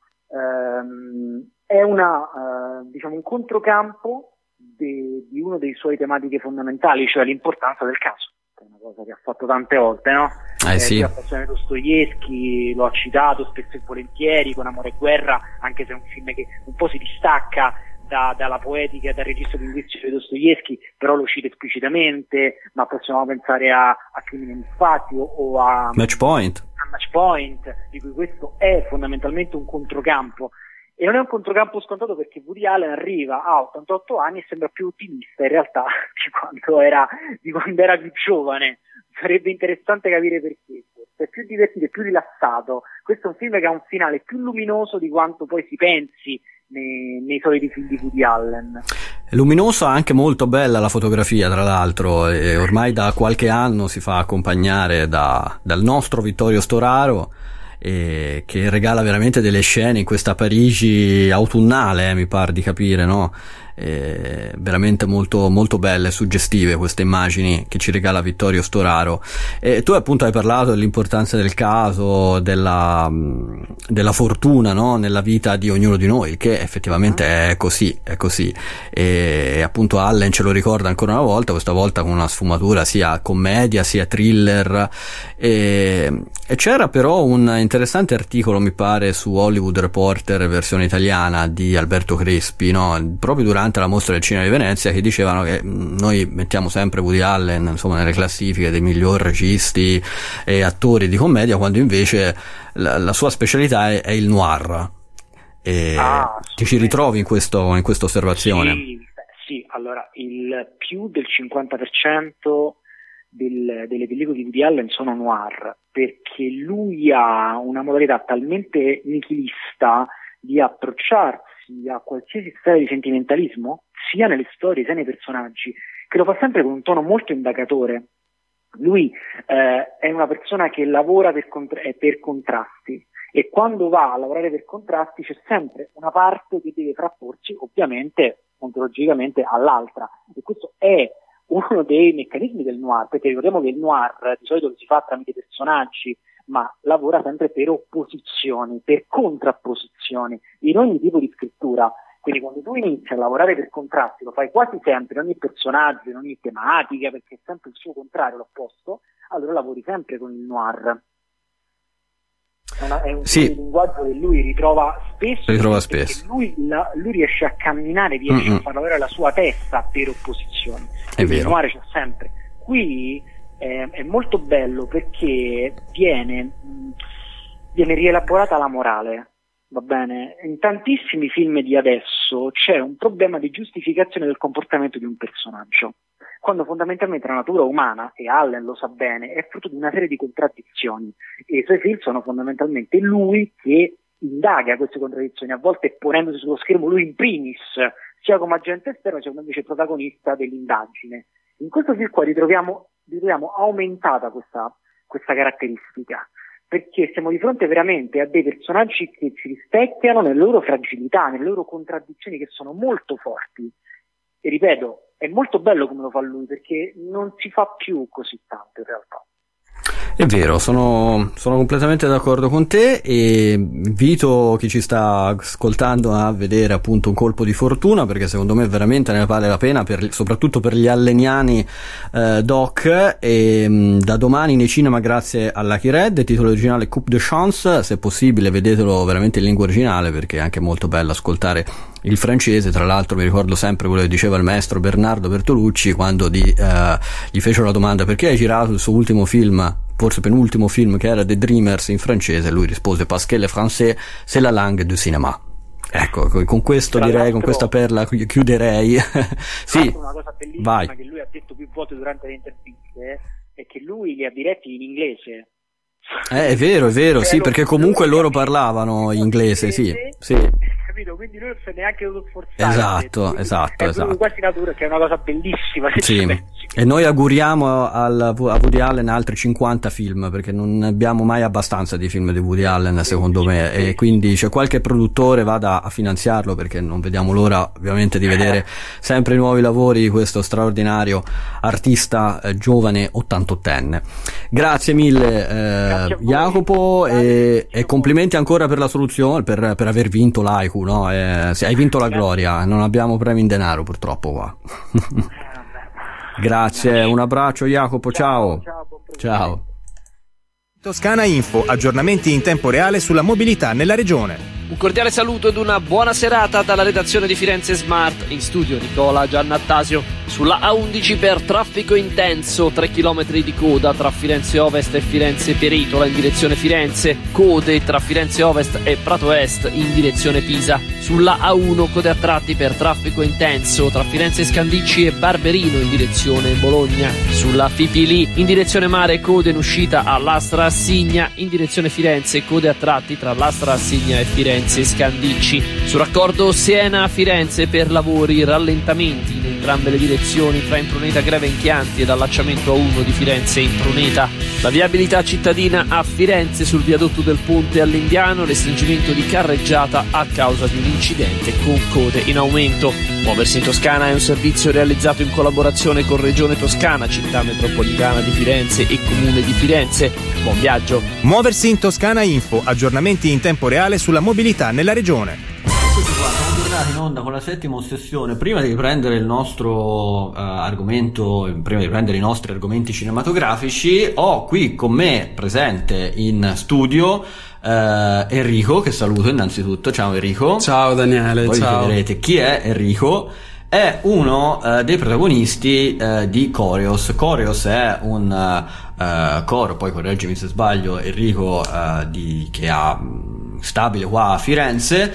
Speaker 14: Um, è una, uh, diciamo un controcampo de, di uno dei suoi tematiche fondamentali, cioè l'importanza del caso, che è una cosa che ha fatto tante volte, no?
Speaker 1: Eh, eh sì.
Speaker 14: La passione di Dostoevskij lo ha citato spesso e volentieri con Amore e Guerra, anche se è un film che un po' si distacca da, dalla poetica e dal registro linguistico di Dostoevskij, però lo cita esplicitamente. Ma possiamo pensare a, a Crimine Misfatti o, o a
Speaker 1: Match Point.
Speaker 14: a Match Point, di cui questo è fondamentalmente un controcampo. E non è un controcampo scontato, perché Woody Allen arriva a ottantotto anni e sembra più ottimista in realtà di quando era, di quando era più giovane. Sarebbe interessante capire perché. È più divertito, è più rilassato. Questo è un film che ha un finale più luminoso di quanto poi si pensi nei, nei soliti film di Woody Allen.
Speaker 1: Luminoso, anche molto bella la fotografia, tra l'altro, e ormai da qualche anno si fa accompagnare da, dal nostro Vittorio Storaro, e che regala veramente delle scene in questa Parigi autunnale, eh, mi pare di capire, no? Eh, veramente molto molto belle e suggestive queste immagini che ci regala Vittorio Storaro. E tu appunto hai parlato dell'importanza del caso, della, della fortuna, no? Nella vita di ognuno di noi, che effettivamente è così, è così. E appunto Allen ce lo ricorda ancora una volta, questa volta con una sfumatura sia commedia sia thriller. E, e c'era però un interessante articolo, mi pare, su Hollywood Reporter versione italiana di Alberto Crespi, no? Proprio durante la Mostra del Cinema di Venezia, che dicevano che noi mettiamo sempre Woody Allen, insomma, nelle classifiche dei miglior registi e attori di commedia, quando invece la, la sua specialità è, è il noir. E
Speaker 14: ah,
Speaker 1: ti ci ritrovi in questo in questa osservazione?
Speaker 14: Sì, sì, allora il più del cinquanta per cento del, delle pellicole di Woody Allen sono noir, perché lui ha una modalità talmente nichilista di approcciarsi a qualsiasi storia di sentimentalismo, sia nelle storie sia nei personaggi, che lo fa sempre con un tono molto indagatore. Lui eh, è una persona che lavora per, contra- per contrasti, e quando va a lavorare per contrasti c'è sempre una parte che deve frapporsi ovviamente ontologicamente all'altra, e questo è uno dei meccanismi del noir, perché ricordiamo che il noir di solito lo si fa tramite personaggi, ma lavora sempre per opposizioni, per contrapposizioni, in ogni tipo di scrittura. Quindi quando tu inizi a lavorare per contrasti, lo fai quasi sempre in ogni personaggio, in ogni tematica, perché è sempre il suo contrario, l'opposto, allora lavori sempre con il noir. È, una, è un
Speaker 1: sì.
Speaker 14: linguaggio che lui ritrova spesso,
Speaker 1: ritrova spesso.
Speaker 14: Lui, la, lui riesce a camminare, riesce
Speaker 1: Mm-mm.
Speaker 14: a far lavorare la sua testa per opposizione.
Speaker 1: È vero.
Speaker 14: Il noir c'è sempre. Qui eh, è molto bello perché viene, mh, viene rielaborata la morale. Va bene? In tantissimi film di adesso c'è un problema di giustificazione del comportamento di un personaggio, quando fondamentalmente la natura umana, e Allen lo sa bene, è frutto di una serie di contraddizioni, e i suoi film sono fondamentalmente lui che indaga queste contraddizioni, a volte ponendosi sullo schermo lui in primis, sia come agente esterno sia come invece protagonista dell'indagine. In questo film qua ritroviamo, ritroviamo aumentata questa, questa caratteristica, perché siamo di fronte veramente a dei personaggi che ci rispecchiano nelle loro fragilità, nelle loro contraddizioni, che sono molto forti. E ripeto, è molto bello come lo fa lui, perché non si fa più così tanto in realtà.
Speaker 1: È vero, sono, sono completamente d'accordo con te, e invito chi ci sta ascoltando a vedere appunto Un colpo di fortuna, perché secondo me veramente ne vale la pena, per, soprattutto per gli alleniani eh, doc, e mh, da domani nei cinema grazie a Lucky Red, titolo originale Coupe de Chance, se possibile vedetelo veramente in lingua originale, perché è anche molto bello ascoltare il francese. Tra l'altro mi ricordo sempre quello che diceva il maestro Bernardo Bertolucci quando di, eh, gli fecero la domanda: perché hai girato il suo ultimo film, forse penultimo film, che era The Dreamers, in francese? Lui rispose: parce que le français c'est la langue du cinéma. Ecco, con questo
Speaker 14: Tra
Speaker 1: direi, con questa perla chiuderei. Sì,
Speaker 14: una cosa bellissima
Speaker 1: vai.
Speaker 14: che lui ha detto più volte durante le interviste è che lui li ha diretti in inglese.
Speaker 1: Eh, è vero, è vero, sì, perché comunque loro parlavano inglese, sì, sì.
Speaker 14: Capito? Quindi lui non si è neanche dovuto sforzare.
Speaker 1: Esatto, esatto,
Speaker 14: è
Speaker 1: esatto.
Speaker 14: quasi natura, che è una cosa bellissima.
Speaker 1: Sì. E noi auguriamo al, a Woody Allen altri cinquanta film, perché non abbiamo mai abbastanza di film di Woody Allen, secondo me, e quindi c'è qualche produttore vada a finanziarlo, perché non vediamo l'ora ovviamente di vedere sempre nuovi lavori di questo straordinario artista eh, giovane ottantottenne. Grazie mille eh, Jacopo, e, e complimenti ancora per la soluzione, per, per aver vinto l'A I Q, no? Eh, hai vinto la gloria, non abbiamo premi in denaro purtroppo qua. Grazie, un abbraccio Jacopo, ciao. Ciao.
Speaker 15: Toscana Info, aggiornamenti in tempo reale sulla mobilità nella regione.
Speaker 16: Un cordiale saluto ed una buona serata dalla redazione di Firenze Smart. In studio Nicola Giannattasio. Sulla A undici per traffico intenso, tre chilometri di coda tra Firenze Ovest e Firenze Peritola in direzione Firenze, code tra Firenze Ovest e Prato Est in direzione Pisa. Sulla A uno code a tratti per traffico intenso tra Firenze Scandicci e Barberino in direzione Bologna. Sulla Fipili in direzione mare, code in uscita a Lastra Assigna in direzione Firenze, code a tratti tra Lastra Assigna e Firenze Scandicci. Sul raccordo Siena-Firenze per lavori, rallentamenti in entrambe le direzioni tra Impruneta Greve in Chianti ed allacciamento A uno di Firenze Impruneta. La viabilità cittadina a Firenze sul viadotto del Ponte all'Indiano, restringimento di carreggiata a causa di un incidente con code in aumento. Muoversi in Toscana è un servizio realizzato in collaborazione con Regione Toscana, Città Metropolitana di Firenze e Comune di Firenze. Buon viaggio.
Speaker 15: Muoversi in Toscana Info, aggiornamenti in tempo reale sulla mobilità nella regione.
Speaker 1: Eccoci qua, siamo tornati in onda con la settima ossessione. Prima di riprendere il nostro uh, argomento, prima di riprendere i nostri argomenti cinematografici, ho qui con me presente in studio Uh, Enrico, che saluto innanzitutto. Ciao Enrico.
Speaker 17: Ciao Daniele.
Speaker 1: Poi
Speaker 17: ciao.
Speaker 1: vedrete chi è Enrico. È uno uh, dei protagonisti uh, di Coreos. Coreos è un uh, uh, coro, poi correggimi se sbaglio Enrico, uh, di, che ha um, stabile qua a Firenze,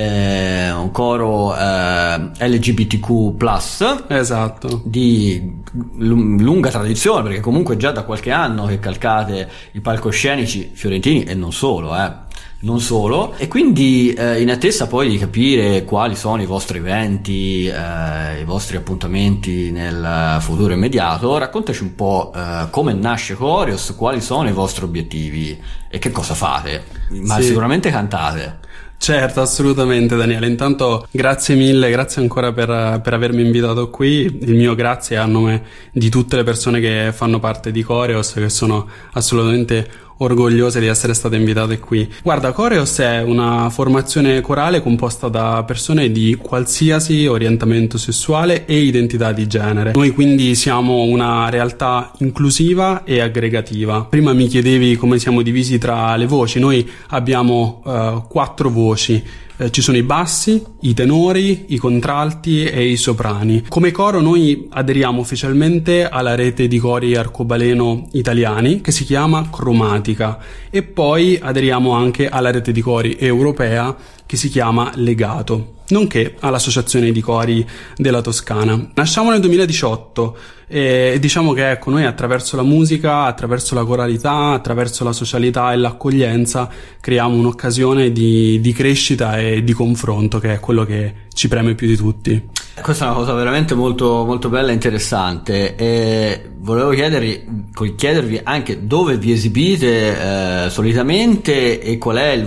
Speaker 1: eh, un coro eh, L G B T Q plus,
Speaker 17: esatto,
Speaker 1: di l- lunga tradizione, perché comunque già da qualche anno che calcate i palcoscenici fiorentini e non solo, eh non solo, e quindi eh, in attesa poi di capire quali sono i vostri eventi, eh, i vostri appuntamenti nel futuro immediato, raccontaci un po' eh, come nasce Coreos, quali sono i vostri obiettivi e che cosa fate, ma sì, sicuramente cantate.
Speaker 17: Certo, assolutamente Daniele. Intanto grazie mille, grazie ancora per, per avermi invitato qui. Il mio grazie è a nome di tutte le persone che fanno parte di Coreos, che sono assolutamente orgogliose di essere state invitate qui. Guarda, Coreos è una formazione corale composta da persone di qualsiasi orientamento sessuale e identità di genere. Noi quindi siamo una realtà inclusiva e aggregativa. Prima mi chiedevi come siamo divisi tra le voci. Noi abbiamo uh, quattro voci. Eh, ci sono i bassi, i tenori, i contralti e i soprani. Come coro noi aderiamo ufficialmente alla rete di cori arcobaleno italiani che si chiama Cromatica, e poi aderiamo anche alla rete di cori europea che si chiama Legato, nonché all'Associazione di Cori della Toscana. Nasciamo nel duemiladiciotto e diciamo che ecco, noi attraverso la musica, attraverso la coralità, attraverso la socialità e l'accoglienza creiamo un'occasione di, di crescita e di confronto, che è quello che ci preme più di tutti.
Speaker 1: Questa è una cosa veramente molto, molto bella e interessante, e volevo chiedervi, chiedervi anche dove vi esibite eh, solitamente e qual è il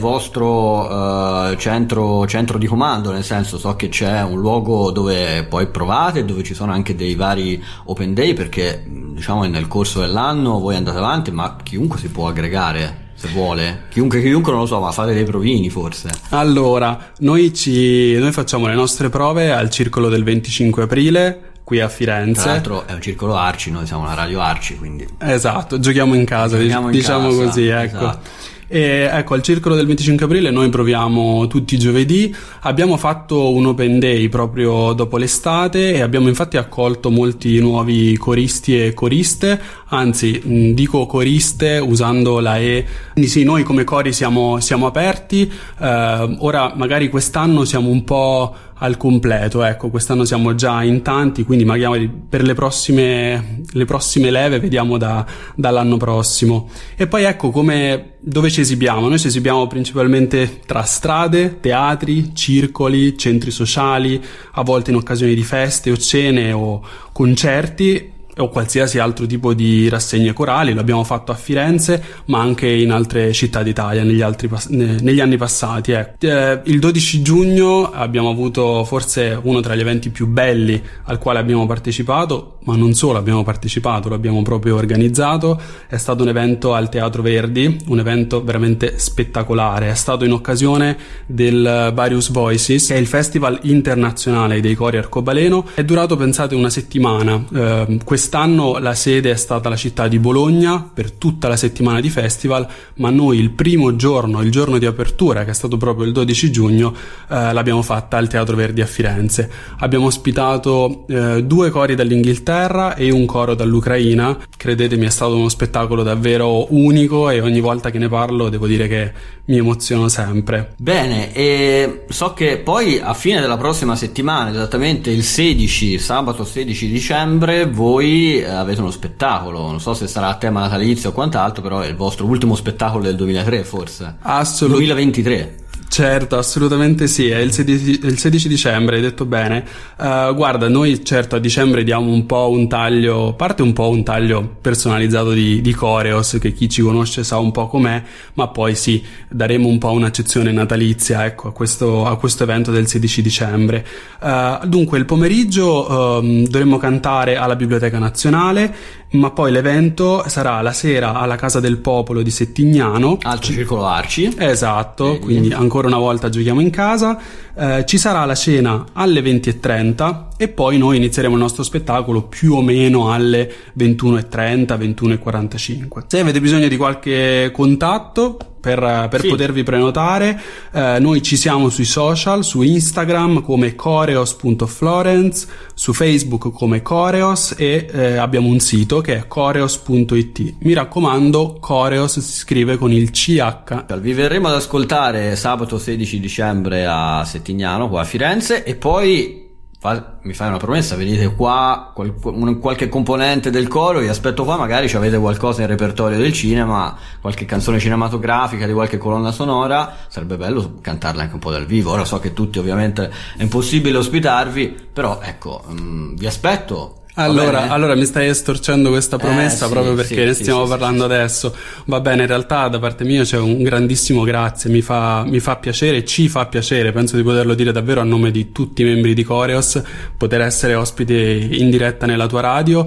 Speaker 1: vostro eh, centro, centro di comando, nel senso, so che c'è un luogo dove poi provate, dove ci sono anche dei vari open day, perché diciamo nel corso dell'anno voi andate avanti, ma chiunque si può aggregare se vuole, chiunque chiunque non lo so, ma fate dei provini forse.
Speaker 17: Allora, noi ci noi facciamo le nostre prove al circolo del venticinque aprile qui a Firenze.
Speaker 1: Tra l'altro è un circolo Arci, noi siamo una radio Arci, quindi
Speaker 17: esatto, giochiamo in casa, giochiamo in diciamo casa, così, ecco. Esatto. E ecco, al circolo del venticinque aprile noi proviamo tutti i giovedì. Abbiamo fatto un open day proprio dopo l'estate e abbiamo infatti accolto molti nuovi coristi e coriste, anzi mh, dico coriste usando la E. Quindi sì, noi come cori siamo, siamo aperti. Eh, ora magari quest'anno siamo un po' al completo, ecco, quest'anno siamo già in tanti, quindi magari per le prossime le prossime leve vediamo da, dall'anno prossimo. E poi ecco, come dove ci esibiamo? Noi ci esibiamo principalmente tra strade, teatri, circoli, centri sociali, a volte in occasioni di feste o cene o concerti o qualsiasi altro tipo di rassegne corali. L'abbiamo fatto a Firenze ma anche in altre città d'Italia negli, altri pass- negli anni passati. Eh. Eh, il dodici giugno abbiamo avuto forse uno tra gli eventi più belli al quale abbiamo partecipato, ma non solo abbiamo partecipato, lo abbiamo proprio organizzato. È stato un evento al Teatro Verdi, un evento veramente spettacolare. È stato in occasione del Various Voices, che è il festival internazionale dei cori arcobaleno. È durato, pensate, una settimana. Eh, Quest'anno la sede è stata la città di Bologna per tutta la settimana di festival, ma noi il primo giorno, il giorno di apertura, che è stato proprio il dodici giugno, eh, l'abbiamo fatta al Teatro Verdi a Firenze. Abbiamo ospitato eh, due cori dall'Inghilterra e un coro dall'Ucraina. Credetemi, è stato uno spettacolo davvero unico e ogni volta che ne parlo devo dire che mi emoziono sempre.
Speaker 1: Bene, e so che poi a fine della prossima settimana, esattamente il sedici, sabato sedici dicembre, voi avete uno spettacolo, non so se sarà a tema natalizio o quant'altro, però è il vostro ultimo spettacolo del duemilatré forse.
Speaker 17: Assolutamente.
Speaker 1: duemilaventitré.
Speaker 17: Certo, assolutamente sì, è il sedici, il sedici dicembre, hai detto bene. Uh, guarda, noi certo a dicembre diamo un po' un taglio, parte un po' un taglio personalizzato di, di Coreos, che chi ci conosce sa un po' com'è, ma poi sì, daremo un po' un'accezione natalizia, ecco, a questo, a questo evento del sedici dicembre. Uh, dunque, il pomeriggio um, dovremo cantare alla Biblioteca Nazionale, ma poi l'evento sarà la sera alla Casa del Popolo di Settignano,
Speaker 1: altro circolo Arci.
Speaker 17: Esatto, Vedi. Quindi ancora una volta giochiamo in casa. Eh, ci sarà la cena alle venti e trenta e poi noi inizieremo il nostro spettacolo più o meno alle ventuno e trenta, ventuno e quarantacinque. Se avete bisogno di qualche contatto per, per sì. potervi prenotare, eh, noi ci siamo sui social, su Instagram come coreos punto florence, su Facebook come Coreos e eh, abbiamo un sito che è coreos punto it. Mi raccomando, Coreos si scrive con il C H.
Speaker 1: Vi verremo ad ascoltare sabato sedici dicembre a Settignano, qua a Firenze, e poi fa, mi fai una promessa, venite qua, qual, un, qualche componente del coro, vi aspetto qua, magari ci avete qualcosa in repertorio del cinema, qualche canzone cinematografica, di qualche colonna sonora, sarebbe bello cantarla anche un po' dal vivo. Ora so che tutti ovviamente è impossibile ospitarvi, però ecco, mh, vi aspetto.
Speaker 17: Allora, allora mi stai estorcendo questa promessa eh, proprio sì, perché sì, ne stiamo sì, parlando sì, adesso. Va bene, in realtà da parte mia c'è un grandissimo grazie, mi fa, mi fa piacere, ci fa piacere, penso di poterlo dire davvero a nome di tutti i membri di Coreos, poter essere ospite in diretta nella tua radio.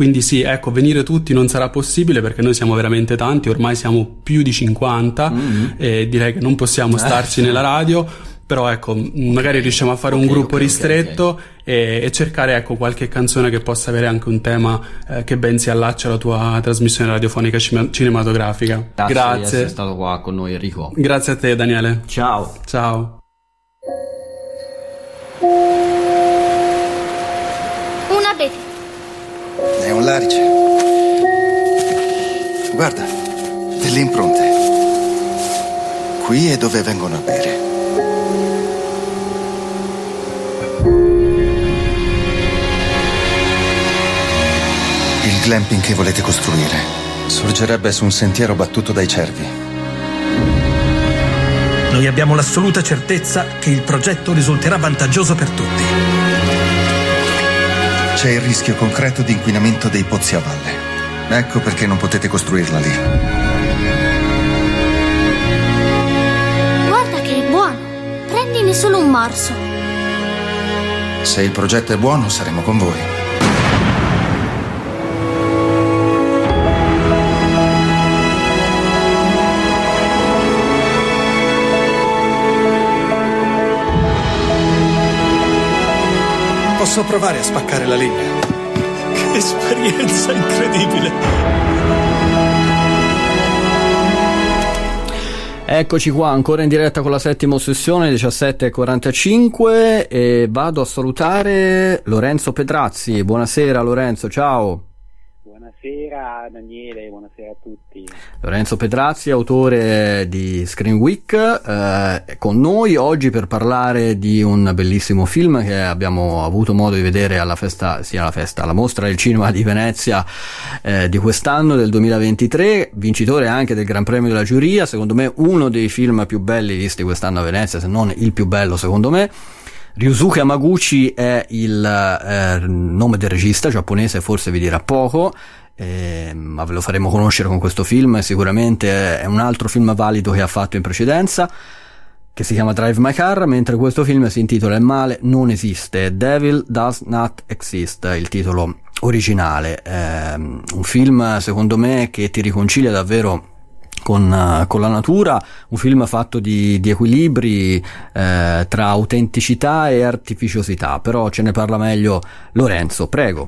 Speaker 17: quindi sì, ecco, venire tutti non sarà possibile perché noi siamo veramente tanti, ormai siamo più di cinquanta, mm-hmm. e direi che non possiamo starci nella radio, però ecco, magari riusciamo a fare okay, un gruppo okay, ristretto okay, okay. E, e cercare ecco qualche canzone che possa avere anche un tema eh, che ben si allaccia alla tua trasmissione radiofonica cim- cinematografica.
Speaker 1: Grazie,
Speaker 17: Grazie
Speaker 1: di essere stato qua con noi, Enrico.
Speaker 17: Grazie a te, Daniele.
Speaker 1: Ciao.
Speaker 17: Ciao.
Speaker 18: Un abete.
Speaker 19: È un larice. Guarda, delle impronte. Qui è dove vengono a bere. Il glamping che volete costruire sorgerebbe su un sentiero battuto dai cervi.
Speaker 20: Noi abbiamo l'assoluta certezza che il progetto risulterà vantaggioso per tutti.
Speaker 19: C'è il rischio concreto di inquinamento dei pozzi a valle. Ecco perché non potete costruirla lì.
Speaker 18: Guarda che è buono. Prendine solo un morso.
Speaker 19: Se il progetto è buono, saremo con voi.
Speaker 20: Posso provare a spaccare la legna? Che esperienza incredibile!
Speaker 1: Eccoci qua, ancora in diretta con la settima ossessione, diciassette e quarantacinque, e vado a salutare Lorenzo Pedrazzi. Buonasera Lorenzo, ciao.
Speaker 21: Buonasera Daniele, buonasera a tutti.
Speaker 1: Lorenzo Pedrazzi, autore di Screen Week, eh, con noi oggi per parlare di un bellissimo film che abbiamo avuto modo di vedere alla festa, sia alla festa, alla mostra del cinema di Venezia eh, di quest'anno, del duemilaventitré, vincitore anche del Gran Premio della giuria, secondo me uno dei film più belli visti quest'anno a Venezia, se non il più bello secondo me. Ryusuke Hamaguchi è il eh, nome del regista giapponese, forse vi dirà poco, eh, ma ve lo faremo conoscere con questo film. Sicuramente è un altro film valido che ha fatto in precedenza, che si chiama Drive My Car, mentre questo film si intitola Il male non esiste, Devil Does Not Exist, il titolo originale. Eh, un film secondo me che ti riconcilia davvero Con, con la natura, un film fatto di, di equilibri eh, tra autenticità e artificiosità, però ce ne parla meglio Lorenzo, prego.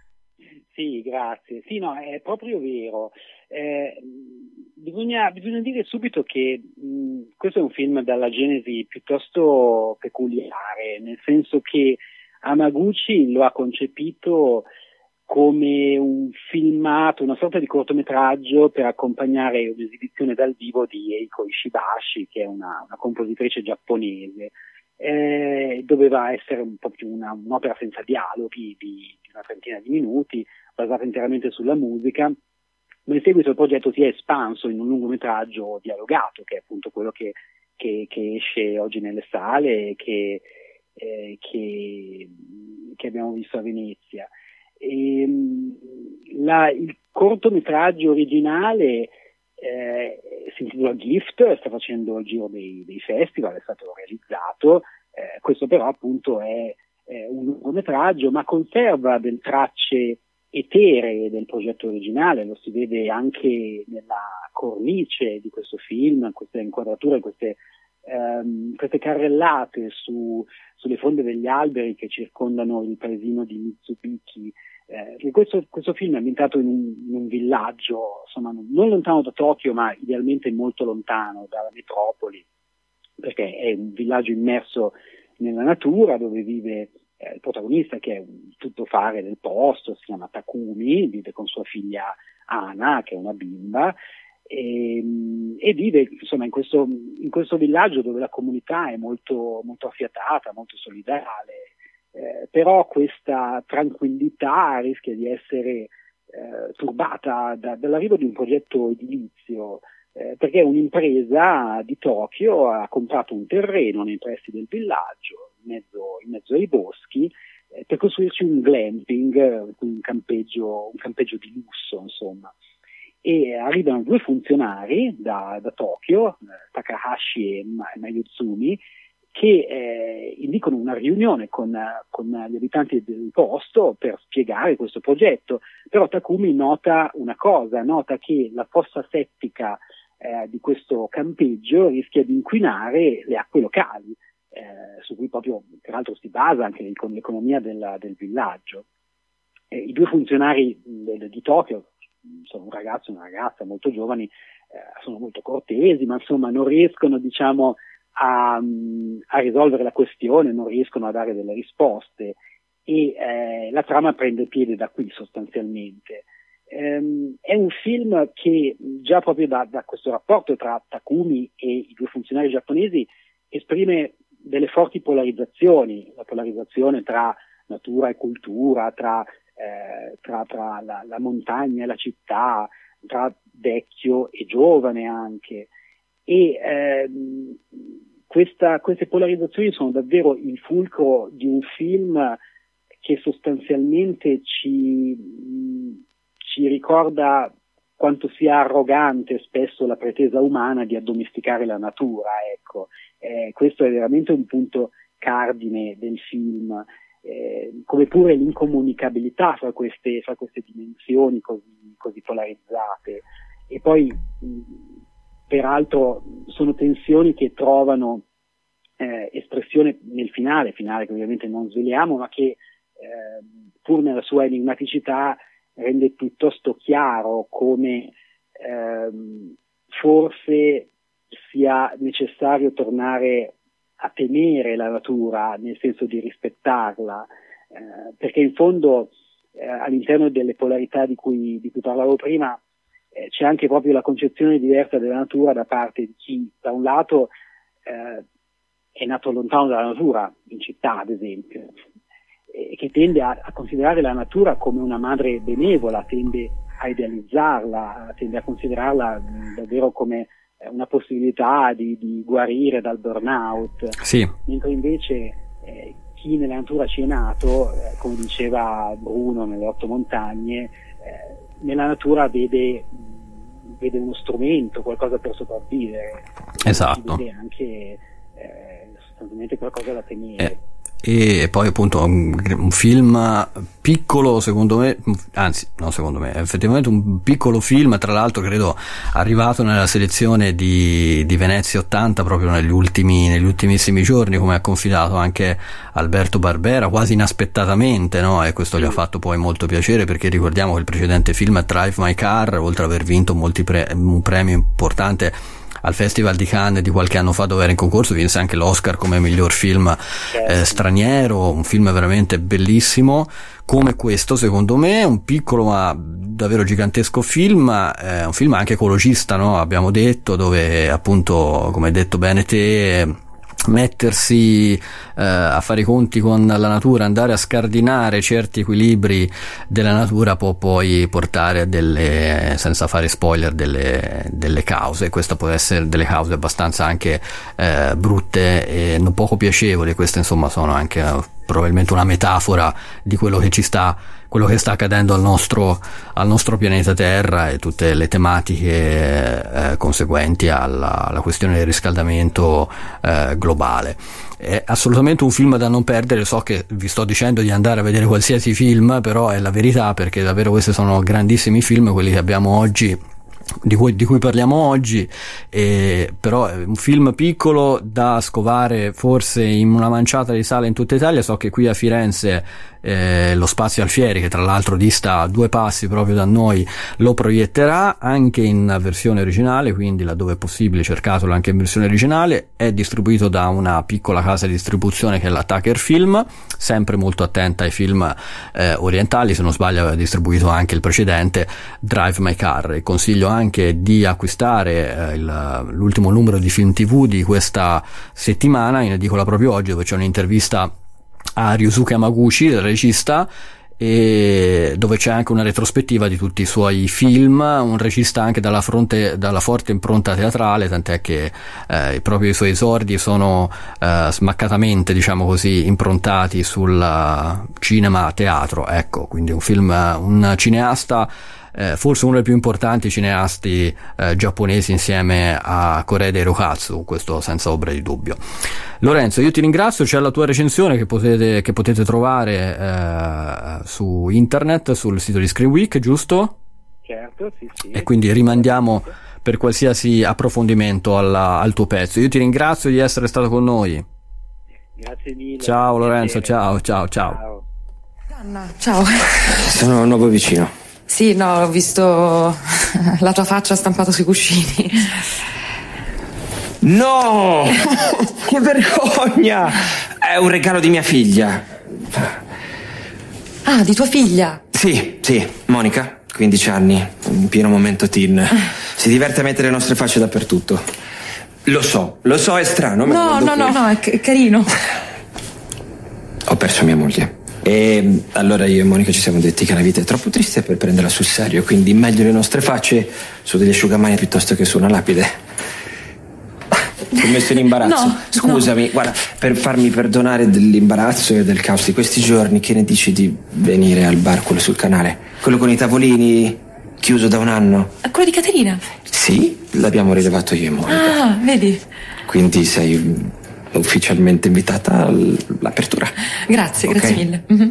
Speaker 21: Sì, grazie. Sì, no, è proprio vero. Eh, bisogna, bisogna dire subito che mh, questo è un film dalla genesi piuttosto peculiare, nel senso che Hamaguchi lo ha concepito come un filmato, una sorta di cortometraggio per accompagnare un'esibizione dal vivo di Eiko Ishibashi, che è una, una compositrice giapponese. Eh, doveva essere un po' più una, un'opera senza dialoghi di, di una trentina di minuti, basata interamente sulla musica, ma in seguito il progetto si è espanso in un lungometraggio dialogato, che è appunto quello che, che, che esce oggi nelle sale e che, eh, che, che abbiamo visto a Venezia. E, la, il cortometraggio originale eh, si intitola Gift, sta facendo il giro dei, dei festival, è stato realizzato, eh, questo però appunto è, è un lungometraggio, ma conserva delle tracce eteree del progetto originale, lo si vede anche nella cornice di questo film, queste inquadrature, queste Um, queste carrellate su, sulle fonde degli alberi che circondano il paesino di Mitsubiki. Eh, questo, questo film è ambientato in un, in un villaggio, insomma, non lontano da Tokyo, ma idealmente molto lontano dalla metropoli, perché è un villaggio immerso nella natura dove vive eh, il protagonista, che è un tuttofare del posto, si chiama Takumi, vive con sua figlia Ana, che è una bimba. E, e vive insomma in questo, in questo villaggio dove la comunità è molto, molto affiatata, molto solidale, eh, però questa tranquillità rischia di essere eh, turbata da, dall'arrivo di un progetto edilizio, eh, perché un'impresa di Tokyo ha comprato un terreno nei pressi del villaggio, in mezzo, in mezzo ai boschi, eh, per costruirci un glamping, un campeggio, un campeggio di lusso, insomma. E arrivano due funzionari da, da Tokyo, Takahashi e Mayuzumi, che eh, indicano una riunione con, con gli abitanti del posto per spiegare questo progetto. Però Takumi nota una cosa, nota che la fossa settica eh, di questo campeggio rischia di inquinare le acque locali, eh, su cui proprio peraltro si basa anche con l'economia del, del villaggio. Eh, I due funzionari del, di Tokyo, sono un ragazzo e una ragazza molto giovani, eh, sono molto cortesi, ma insomma non riescono, diciamo, a, a risolvere la questione, non riescono a dare delle risposte, e eh, la trama prende piede da qui sostanzialmente. Ehm, è un film che già proprio da, da questo rapporto tra Takumi e i due funzionari giapponesi esprime delle forti polarizzazioni, la polarizzazione tra natura e cultura, tra, eh, tra, tra la, la montagna e la città, tra vecchio e giovane anche. E ehm, questa, queste polarizzazioni sono davvero il fulcro di un film che sostanzialmente ci, ci ricorda quanto sia arrogante spesso la pretesa umana di addomesticare la natura, ecco. Eh, questo è veramente un punto cardine del film, eh, come pure l'incomunicabilità fra queste, fra queste dimensioni così, così polarizzate. E poi mh, peraltro sono tensioni che trovano eh, espressione nel finale, finale che ovviamente non sveliamo, ma che eh, pur nella sua enigmaticità rende piuttosto chiaro come ehm, forse sia necessario tornare a temere la natura, nel senso di rispettarla, eh, perché in fondo eh, all'interno delle polarità di cui, di cui parlavo prima eh, c'è anche proprio la concezione diversa della natura da parte di chi da un lato eh, è nato lontano dalla natura, in città ad esempio, e che tende a, a considerare la natura come una madre benevola, tende a idealizzarla, tende a considerarla mh, davvero come eh, una possibilità di, di guarire dal burnout,
Speaker 1: sì. Mentre
Speaker 21: invece eh, chi nella natura ci è nato, eh, come diceva Bruno nelle Otto Montagne, eh, nella natura vede, mh, vede uno strumento, qualcosa per sopravvivere,
Speaker 1: esatto.
Speaker 21: Vede anche eh, sostanzialmente qualcosa da temere.
Speaker 1: Eh. E poi appunto un, un film piccolo, secondo me, anzi no secondo me, è effettivamente un piccolo film, tra l'altro credo arrivato nella selezione di, di Venezia ottanta proprio negli ultimi, negli ultimissimi giorni, come ha confidato anche Alberto Barbera, quasi inaspettatamente, no? E questo gli ha fatto poi molto piacere, perché ricordiamo che il precedente film, Drive My Car, oltre ad aver vinto molti pre- un premio importante al Festival di Cannes di qualche anno fa dove era in concorso, vinse anche l'Oscar come miglior film eh, straniero, un film veramente bellissimo come questo, secondo me un piccolo ma davvero gigantesco film, eh, un film anche ecologista, no? Abbiamo detto, dove appunto, come hai detto bene te, mettersi eh, a fare i conti con la natura, andare a scardinare certi equilibri della natura può poi portare a delle, senza fare spoiler, delle, delle cause. Questa può essere delle cause abbastanza anche eh, brutte e non poco piacevoli. Queste insomma sono anche eh, probabilmente una metafora di quello che ci sta quello che sta accadendo al nostro, al nostro pianeta Terra e tutte le tematiche eh, conseguenti alla, alla questione del riscaldamento eh, globale. È assolutamente un film da non perdere. So che vi sto dicendo di andare a vedere qualsiasi film, però è la verità, perché davvero questi sono grandissimi film, quelli che abbiamo oggi, di cui, di cui parliamo oggi, e però è un film piccolo da scovare forse in una manciata di sale in tutta Italia. So che qui a Firenze eh, lo Spazio Alfieri, che tra l'altro dista due passi proprio da noi, lo proietterà anche in versione originale, quindi laddove è possibile cercatelo anche in versione originale. È distribuito da una piccola casa di distribuzione che è la Tucker Film, sempre molto attenta ai film eh, orientali. Se non sbaglio aveva distribuito anche il precedente, Drive My Car. E consiglio anche di acquistare eh, il, l'ultimo numero di Film tivù di questa settimana, in edicola proprio oggi, dove c'è un'intervista a Ryusuke Hamaguchi, il regista, e dove c'è anche una retrospettiva di tutti i suoi film, un regista anche dalla, fronte, dalla forte impronta teatrale, tant'è che eh, proprio i suoi esordi sono eh, smaccatamente, diciamo così, improntati sul cinema teatro, ecco. Quindi un film, un cineasta eh, forse uno dei più importanti cineasti eh, giapponesi insieme a Koreeda Hirokazu, questo senza ombra di dubbio. Lorenzo, io ti ringrazio, c'è la tua recensione che potete, che potete trovare eh, su internet, sul sito di Screen Week, giusto?
Speaker 21: Certo, sì, sì.
Speaker 1: E quindi rimandiamo per qualsiasi approfondimento alla, al tuo pezzo. Io ti ringrazio di essere stato con noi.
Speaker 21: Grazie mille.
Speaker 1: Ciao Lorenzo, ciao, ciao, ciao. Ciao.
Speaker 2: Anna, ciao.
Speaker 22: Sono un nuovo vicino.
Speaker 2: Sì, no, ho visto la tua faccia stampata sui cuscini.
Speaker 22: No! Che vergogna! È un regalo di mia figlia.
Speaker 2: Ah, di tua figlia?
Speaker 22: Sì, sì, Monica. quindici anni, in pieno momento teen. Si diverte a mettere le nostre facce dappertutto. Lo so, lo so, è strano.
Speaker 2: No,
Speaker 22: ma
Speaker 2: no, no, no, è, c- è carino.
Speaker 22: Ho perso mia moglie. E allora io e Monica ci siamo detti che la vita è troppo triste per prenderla sul serio, quindi meglio le nostre facce su degli asciugamani piuttosto che su una lapide. Ti ho messo in imbarazzo.
Speaker 2: No,
Speaker 22: Scusami,
Speaker 2: no.
Speaker 22: Guarda, per farmi perdonare dell'imbarazzo e del caos di questi giorni, che ne dici di venire al bar, quello sul canale? Quello con i tavolini, chiuso da un anno?
Speaker 2: Quello di Caterina?
Speaker 22: Sì, l'abbiamo rilevato io e Monica.
Speaker 2: Ah, vedi?
Speaker 22: Quindi sei ufficialmente invitata all'apertura.
Speaker 2: Grazie,
Speaker 22: Okay.
Speaker 2: grazie mille. Mm-hmm.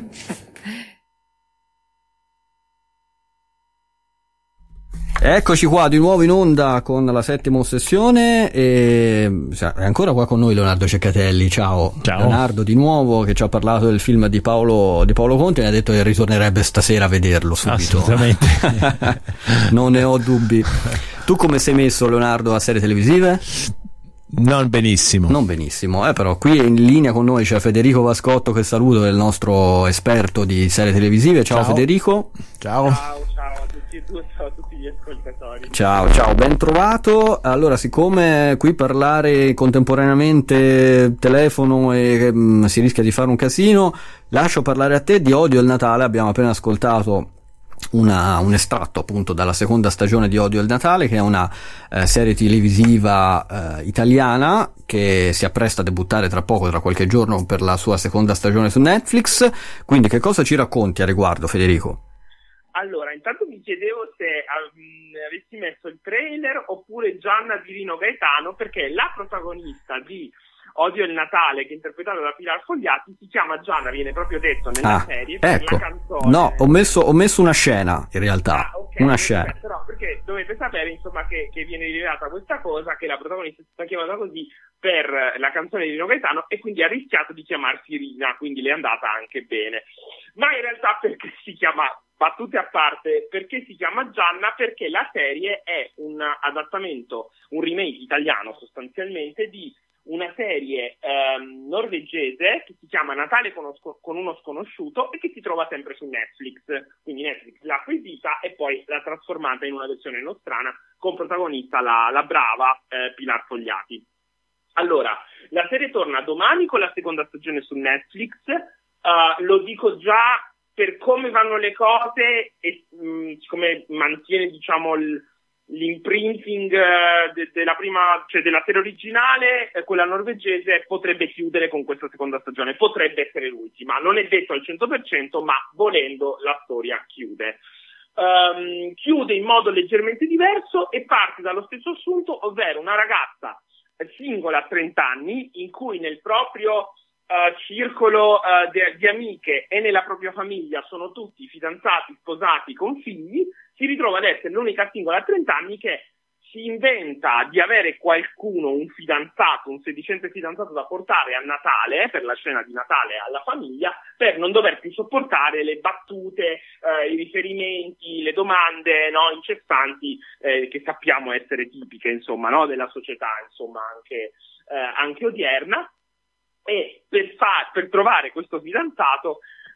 Speaker 1: Eccoci qua di nuovo in onda con la settima ossessione e è ancora qua con noi Leonardo Ceccatelli. Ciao.
Speaker 23: Ciao.
Speaker 1: Leonardo di nuovo, che ci ha parlato del film di Paolo, di Paolo Conte, e ha detto che ritornerebbe stasera a vederlo subito.
Speaker 23: Assolutamente.
Speaker 1: Non ne ho dubbi. Tu come sei messo, Leonardo, a serie televisive?
Speaker 23: Non benissimo.
Speaker 1: Non benissimo, eh, però qui in linea con noi c'è Federico Vascotto, che saluto, è il nostro esperto di serie televisive. Ciao, ciao. Federico.
Speaker 23: Ciao.
Speaker 21: Ciao, ciao a tutti e due, ciao a tutti gli ascoltatori.
Speaker 1: Ciao, ciao, ben trovato. Allora, siccome qui parlare contemporaneamente telefono e mh, si rischia di fare un casino, lascio parlare a te di Odio il Natale. Abbiamo appena ascoltato Una, un estratto appunto dalla seconda stagione di Odio il Natale, che è una eh, serie televisiva eh, italiana che si appresta a debuttare tra poco, tra qualche giorno, per la sua seconda stagione su Netflix. Quindi che cosa ci racconti a riguardo, Federico?
Speaker 24: Allora, intanto mi chiedevo se um, avessi messo il trailer oppure Gianna di Rino Gaetano, perché la protagonista di Odio il Natale, che è interpretata da Pilar Fogliati, si chiama Gianna, viene proprio detto nella
Speaker 1: ah,
Speaker 24: serie, per
Speaker 1: ecco.
Speaker 24: la canzone.
Speaker 1: No, ho messo, ho messo una scena, in realtà.
Speaker 24: Ah, okay,
Speaker 1: una scena.
Speaker 24: Però, perché dovete sapere, insomma, che, che viene rivelata questa cosa, che la protagonista si sta chiamata così per la canzone di Rino Gaetano, e quindi ha rischiato di chiamarsi Rina, quindi le è andata anche bene. Ma in realtà perché si chiama, battute a parte, perché si chiama Gianna? Perché la serie è un adattamento, un remake italiano sostanzialmente, di una serie ehm, norvegese che si chiama Natale con uno, sc- con uno sconosciuto, e che si trova sempre su Netflix. Quindi Netflix l'ha acquisita e poi l'ha trasformata in una versione nostrana con protagonista la, la brava eh, Pilar Fogliati. Allora, la serie torna domani con la seconda stagione su Netflix. Uh, lo dico già per come vanno le cose e mh, come mantiene, diciamo, l- l'imprinting uh, de- della prima, cioè della serie originale, eh, quella norvegese potrebbe chiudere con questa seconda stagione, potrebbe essere l'ultima, non è detto al cento per cento, ma volendo la storia chiude. Um, chiude in modo leggermente diverso e parte dallo stesso assunto, ovvero una ragazza singola a trenta anni, in cui nel proprio uh, circolo uh, de- di amiche e nella propria famiglia sono tutti fidanzati, sposati, con figli, si ritrova ad essere l'unica singola a trenta anni che si inventa di avere qualcuno, un fidanzato, un sedicente fidanzato da portare a Natale, per la cena di Natale alla famiglia, per non dover più sopportare le battute, eh, i riferimenti, le domande, no, incessanti, eh, che sappiamo essere tipiche, insomma, no, della società, insomma, anche, eh, anche odierna. E per, far, per trovare questo fidanzato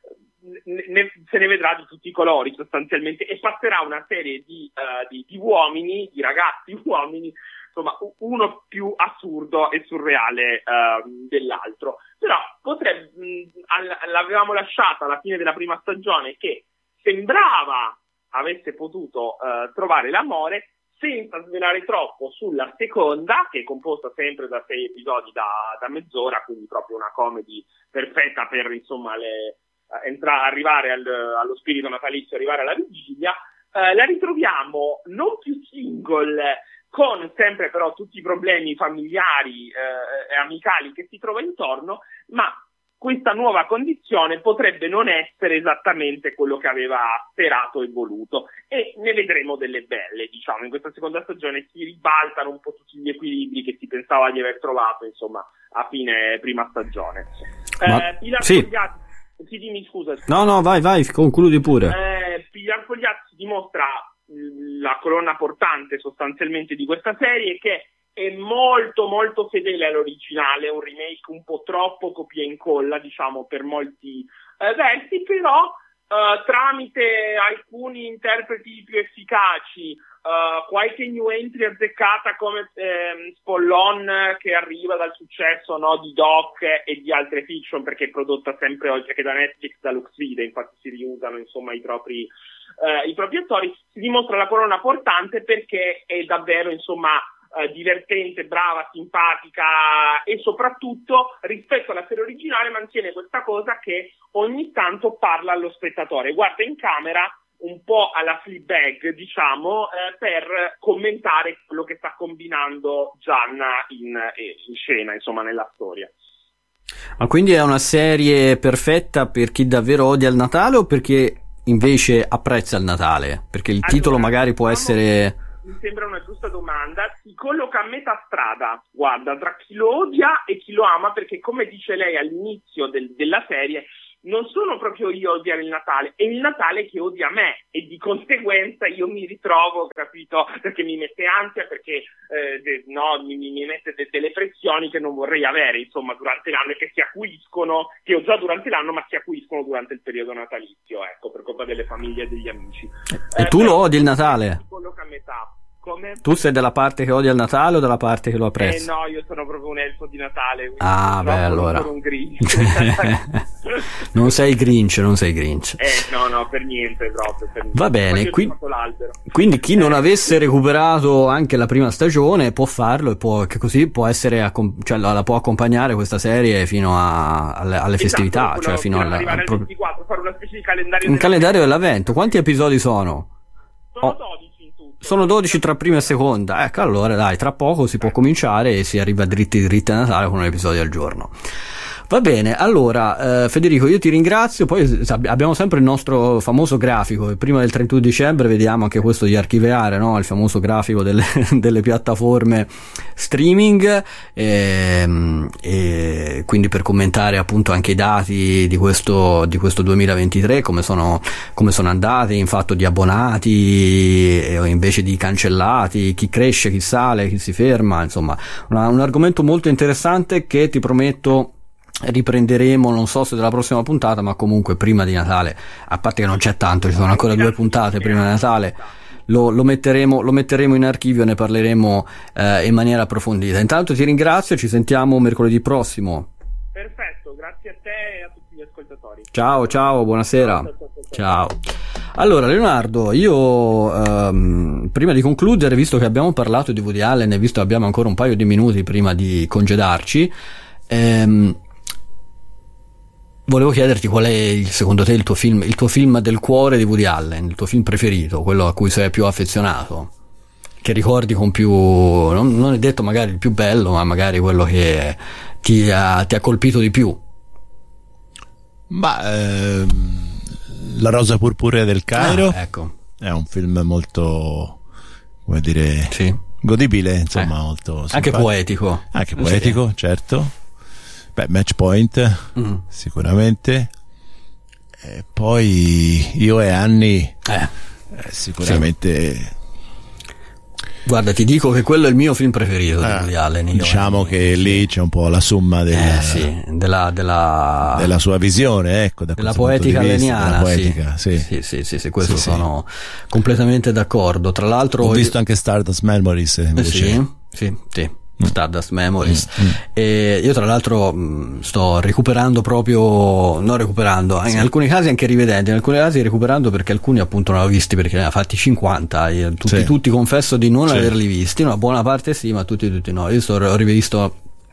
Speaker 24: Ne, se ne vedrà di tutti i colori sostanzialmente, e passerà una serie di, uh, di, di uomini, di ragazzi uomini, insomma uno più assurdo e surreale uh, dell'altro. Però potrebbe, mh, all- l'avevamo lasciata alla fine della prima stagione che sembrava avesse potuto uh, trovare l'amore, senza svelare troppo sulla seconda, che è composta sempre da sei episodi da, da mezz'ora, quindi proprio una comedy perfetta per, insomma, le entrare, arrivare al, allo spirito natalizio, arrivare alla vigilia. eh, la ritroviamo non più single, con sempre però tutti i problemi familiari eh, e amicali che si trova intorno, ma questa nuova condizione potrebbe non essere esattamente quello che aveva sperato e voluto, e ne vedremo delle belle, diciamo. In questa seconda stagione si ribaltano un po' tutti gli equilibri che si pensava di aver trovato, insomma, a fine prima stagione.
Speaker 1: Ma,
Speaker 24: eh, Pilar
Speaker 1: sì.
Speaker 24: Fogliatti, sì, dimmi scusa.
Speaker 1: No, no, vai, vai, concludi pure.
Speaker 24: Eh, Pilar Fogliatti si dimostra la colonna portante sostanzialmente di questa serie, che è molto molto fedele all'originale, un remake un po' troppo copia e incolla, diciamo, per molti eh, versi, però eh, tramite alcuni interpreti più efficaci, eh, qualche new entry azzeccata come eh, Spollon, che arriva dal successo, no, di Doc e di altre fiction, perché è prodotta sempre, oltre che da Netflix, da Lux Video, infatti si riusano, insomma, i propri Uh, i propri attori, si dimostra la colonna portante perché è davvero, insomma, uh, divertente, brava, simpatica, e soprattutto rispetto alla serie originale mantiene questa cosa che ogni tanto parla allo spettatore, guarda in camera un po' alla Fleabag, diciamo, eh, per commentare quello che sta combinando Gianna in, in scena, insomma, nella storia.
Speaker 1: Ma quindi è una serie perfetta per chi davvero odia il Natale o perché invece apprezza il Natale? Perché il allora, titolo magari può essere...
Speaker 24: Mi sembra una giusta domanda. Si colloca a metà strada, guarda, tra chi lo odia e chi lo ama, perché come dice lei all'inizio del, della serie, non sono proprio io a odiare il Natale, è il Natale che odia me, e di conseguenza io mi ritrovo, capito, perché mi mette ansia, perché eh, de, no, mi, mi mette de, delle pressioni che non vorrei avere, insomma, durante l'anno, e che si acuiscono, che ho già durante l'anno, ma si acuiscono durante il periodo natalizio, ecco, per colpa delle famiglie e degli amici.
Speaker 1: E eh, tu lo odi il Natale?
Speaker 24: Si colloca a metà. Come?
Speaker 1: Tu sei della parte che odia il Natale o della parte che lo apprezza?
Speaker 24: Eh no, io sono proprio un elfo di Natale.
Speaker 1: Ah, beh, allora.
Speaker 24: Non sono un Grinch.
Speaker 1: Non sei Grinch, non sei Grinch.
Speaker 24: Eh, no, no, per niente proprio. Per niente.
Speaker 1: Va bene, qui... quindi chi non avesse recuperato anche la prima stagione può farlo, e può, che così può essere, accom- cioè la può accompagnare questa serie fino a, alle, alle esatto, festività, cioè fino alla,
Speaker 24: arrivare al ventiquattro, fare una specie di calendario.
Speaker 1: Un calendario dell'avvento. Quanti episodi sono?
Speaker 24: Sono oh. dodici.
Speaker 1: Sono dodici tra prima e seconda. Ecco, allora dai, tra poco si può cominciare e si arriva dritti dritti a Natale con un episodio al giorno. Va bene, allora eh, Federico, io ti ringrazio. Poi abbiamo sempre il nostro famoso grafico, e prima del trentuno dicembre vediamo anche questo di archiviare, no? Il famoso grafico delle, delle piattaforme streaming, e, e quindi per commentare appunto anche i dati di questo, di questo duemilaventitré, come sono, come sono andati in fatto di abbonati e invece di cancellati, chi cresce, chi sale, chi si ferma, insomma una, un argomento molto interessante che ti prometto riprenderemo, non so se della prossima puntata, ma comunque prima di Natale, a parte che non c'è tanto, ci sono ancora due puntate prima di Natale, lo, lo metteremo lo metteremo in archivio, ne parleremo eh, in maniera approfondita. Intanto ti ringrazio, ci sentiamo mercoledì prossimo.
Speaker 24: Perfetto, grazie a te e a tutti gli ascoltatori.
Speaker 1: Ciao, ciao, buonasera. Ciao. Allora Leonardo, io ehm, prima di concludere, visto che abbiamo parlato di Woody Allen e visto che abbiamo ancora un paio di minuti prima di congedarci, ehm, volevo chiederti qual è il, secondo te il tuo film il tuo film del cuore di Woody Allen, il tuo film preferito, quello a cui sei più affezionato, che ricordi con più, non, non è detto magari il più bello, ma magari quello che ti ha, ti ha colpito di più.
Speaker 9: Ma ehm, La rosa purpurea del Cairo,
Speaker 1: ah, ecco.
Speaker 9: È un film molto, come dire,
Speaker 1: sì.
Speaker 9: godibile, insomma,
Speaker 1: eh.
Speaker 9: molto simpatico.
Speaker 1: Anche poetico.
Speaker 9: Anche poetico, sì. Certo. Beh, Match Point, mm. sicuramente. E poi Io e Annie,
Speaker 1: eh.
Speaker 9: eh, sicuramente. Sì.
Speaker 1: Guarda, ti dico che quello è il mio film preferito di Woody Allen. Io
Speaker 9: Diciamo che
Speaker 1: sì.
Speaker 9: lì c'è un po' la somma della,
Speaker 1: eh, sì, della, della,
Speaker 9: della sua visione, ecco, da
Speaker 1: della poetica alleniana.
Speaker 9: Poetica, sì.
Speaker 1: Sì, sì, sì, sì, sì, questo
Speaker 9: sì,
Speaker 1: sono sì. completamente d'accordo. Tra l'altro
Speaker 9: ho visto anche Stardust Memories invece.
Speaker 1: Eh, sì, sì, sì. Stardust Memories mm, mm. E io tra l'altro mh, sto recuperando proprio, non recuperando, in sì. alcuni casi anche rivedendo, in alcuni casi recuperando perché alcuni appunto non l'avevo visti perché ne ha fatti cinquanta, io, tutti, sì. tutti confesso di non sì. averli visti, una buona parte sì, ma tutti tutti no. Io sto, ho rivisto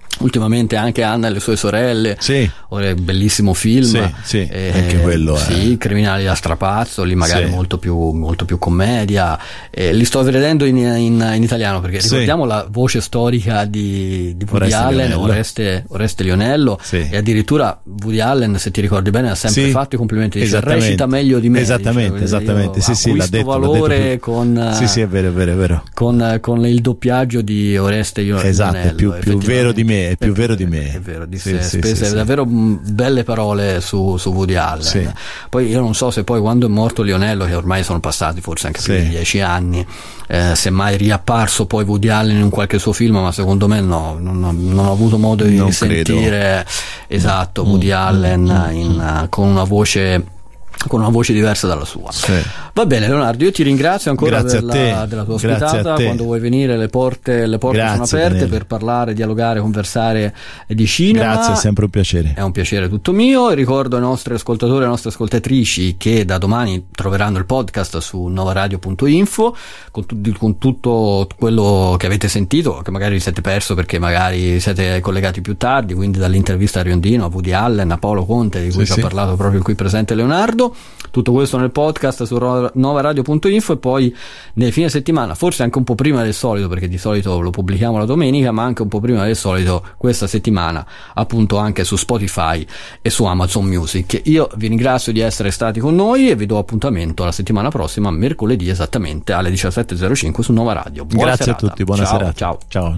Speaker 1: ultimamente anche Anna e le sue sorelle,
Speaker 9: sì.
Speaker 1: bellissimo film,
Speaker 9: sì, sì,
Speaker 1: eh,
Speaker 9: anche quello
Speaker 1: sì,
Speaker 9: è...
Speaker 1: Criminali da strapazzo, lì magari
Speaker 9: sì.
Speaker 1: molto più molto più commedia, eh, li sto vedendo in, in, in italiano perché
Speaker 9: sì.
Speaker 1: ricordiamo la voce storica di, di Woody
Speaker 9: Oreste
Speaker 1: Allen,
Speaker 9: Lionello.
Speaker 1: Oreste, Oreste Lionello,
Speaker 9: sì.
Speaker 1: e addirittura Woody Allen, se ti ricordi bene, ha sempre
Speaker 9: sì.
Speaker 1: fatto i complimenti, dice recita meglio di me,
Speaker 9: esattamente,
Speaker 1: dice,
Speaker 9: esattamente, sì, sì, l'ha detto,
Speaker 1: valore
Speaker 9: l'ha detto
Speaker 1: con
Speaker 9: sì, sì, è vero, è vero, è vero.
Speaker 1: Con, con il doppiaggio di Oreste Lionello,
Speaker 9: esatto, è più, più vero di me, è più
Speaker 1: è
Speaker 9: vero di me.
Speaker 1: È vero,
Speaker 9: sì,
Speaker 1: disse,
Speaker 9: sì,
Speaker 1: spese
Speaker 9: sì,
Speaker 1: davvero sì. belle parole su, su Woody Allen.
Speaker 9: Sì.
Speaker 1: Poi io non so se poi quando è morto Lionello, che ormai sono passati forse anche più
Speaker 9: sì.
Speaker 1: di dieci anni, eh, se mai riapparso poi Woody Allen in un qualche suo film, ma secondo me no, non, non ho avuto modo di
Speaker 9: non
Speaker 1: sentire
Speaker 9: credo.
Speaker 1: esatto
Speaker 9: mm,
Speaker 1: Woody
Speaker 9: mm,
Speaker 1: Allen
Speaker 9: mm,
Speaker 1: in,
Speaker 9: mm.
Speaker 1: con una voce con una voce diversa dalla sua.
Speaker 9: Sì.
Speaker 1: Va bene Leonardo, io ti ringrazio ancora
Speaker 9: Grazie
Speaker 1: della, della tua ospitata. Quando vuoi venire le porte, le porte
Speaker 9: Grazie,
Speaker 1: sono aperte
Speaker 9: Daniele.
Speaker 1: per parlare, dialogare, conversare di cinema.
Speaker 9: Grazie, è sempre un piacere.
Speaker 1: È un piacere tutto mio. Ricordo ai nostri ascoltatori e alle nostre ascoltatrici che da domani troveranno il podcast su novaradio punto info con, tu, con tutto quello che avete sentito, che magari vi siete perso perché magari siete collegati più tardi, quindi dall'intervista a Riondino, a Woody Allen, a Paolo Conte, di cui
Speaker 9: sì,
Speaker 1: ci
Speaker 9: sì.
Speaker 1: ha parlato proprio il qui presente Leonardo. Tutto questo nel podcast su novaradio punto info e poi nel fine settimana, forse anche un po' prima del solito, perché di solito lo pubblichiamo la domenica, ma anche un po' prima del solito questa settimana, appunto anche su Spotify e su Amazon Music. Io vi ringrazio di essere stati con noi e vi do appuntamento la settimana prossima, mercoledì esattamente alle diciassette e zero cinque su Nova Radio. Buona
Speaker 9: Grazie
Speaker 1: serata.
Speaker 9: a tutti, buona
Speaker 1: ciao,
Speaker 9: serata.
Speaker 1: Ciao.
Speaker 9: Ciao.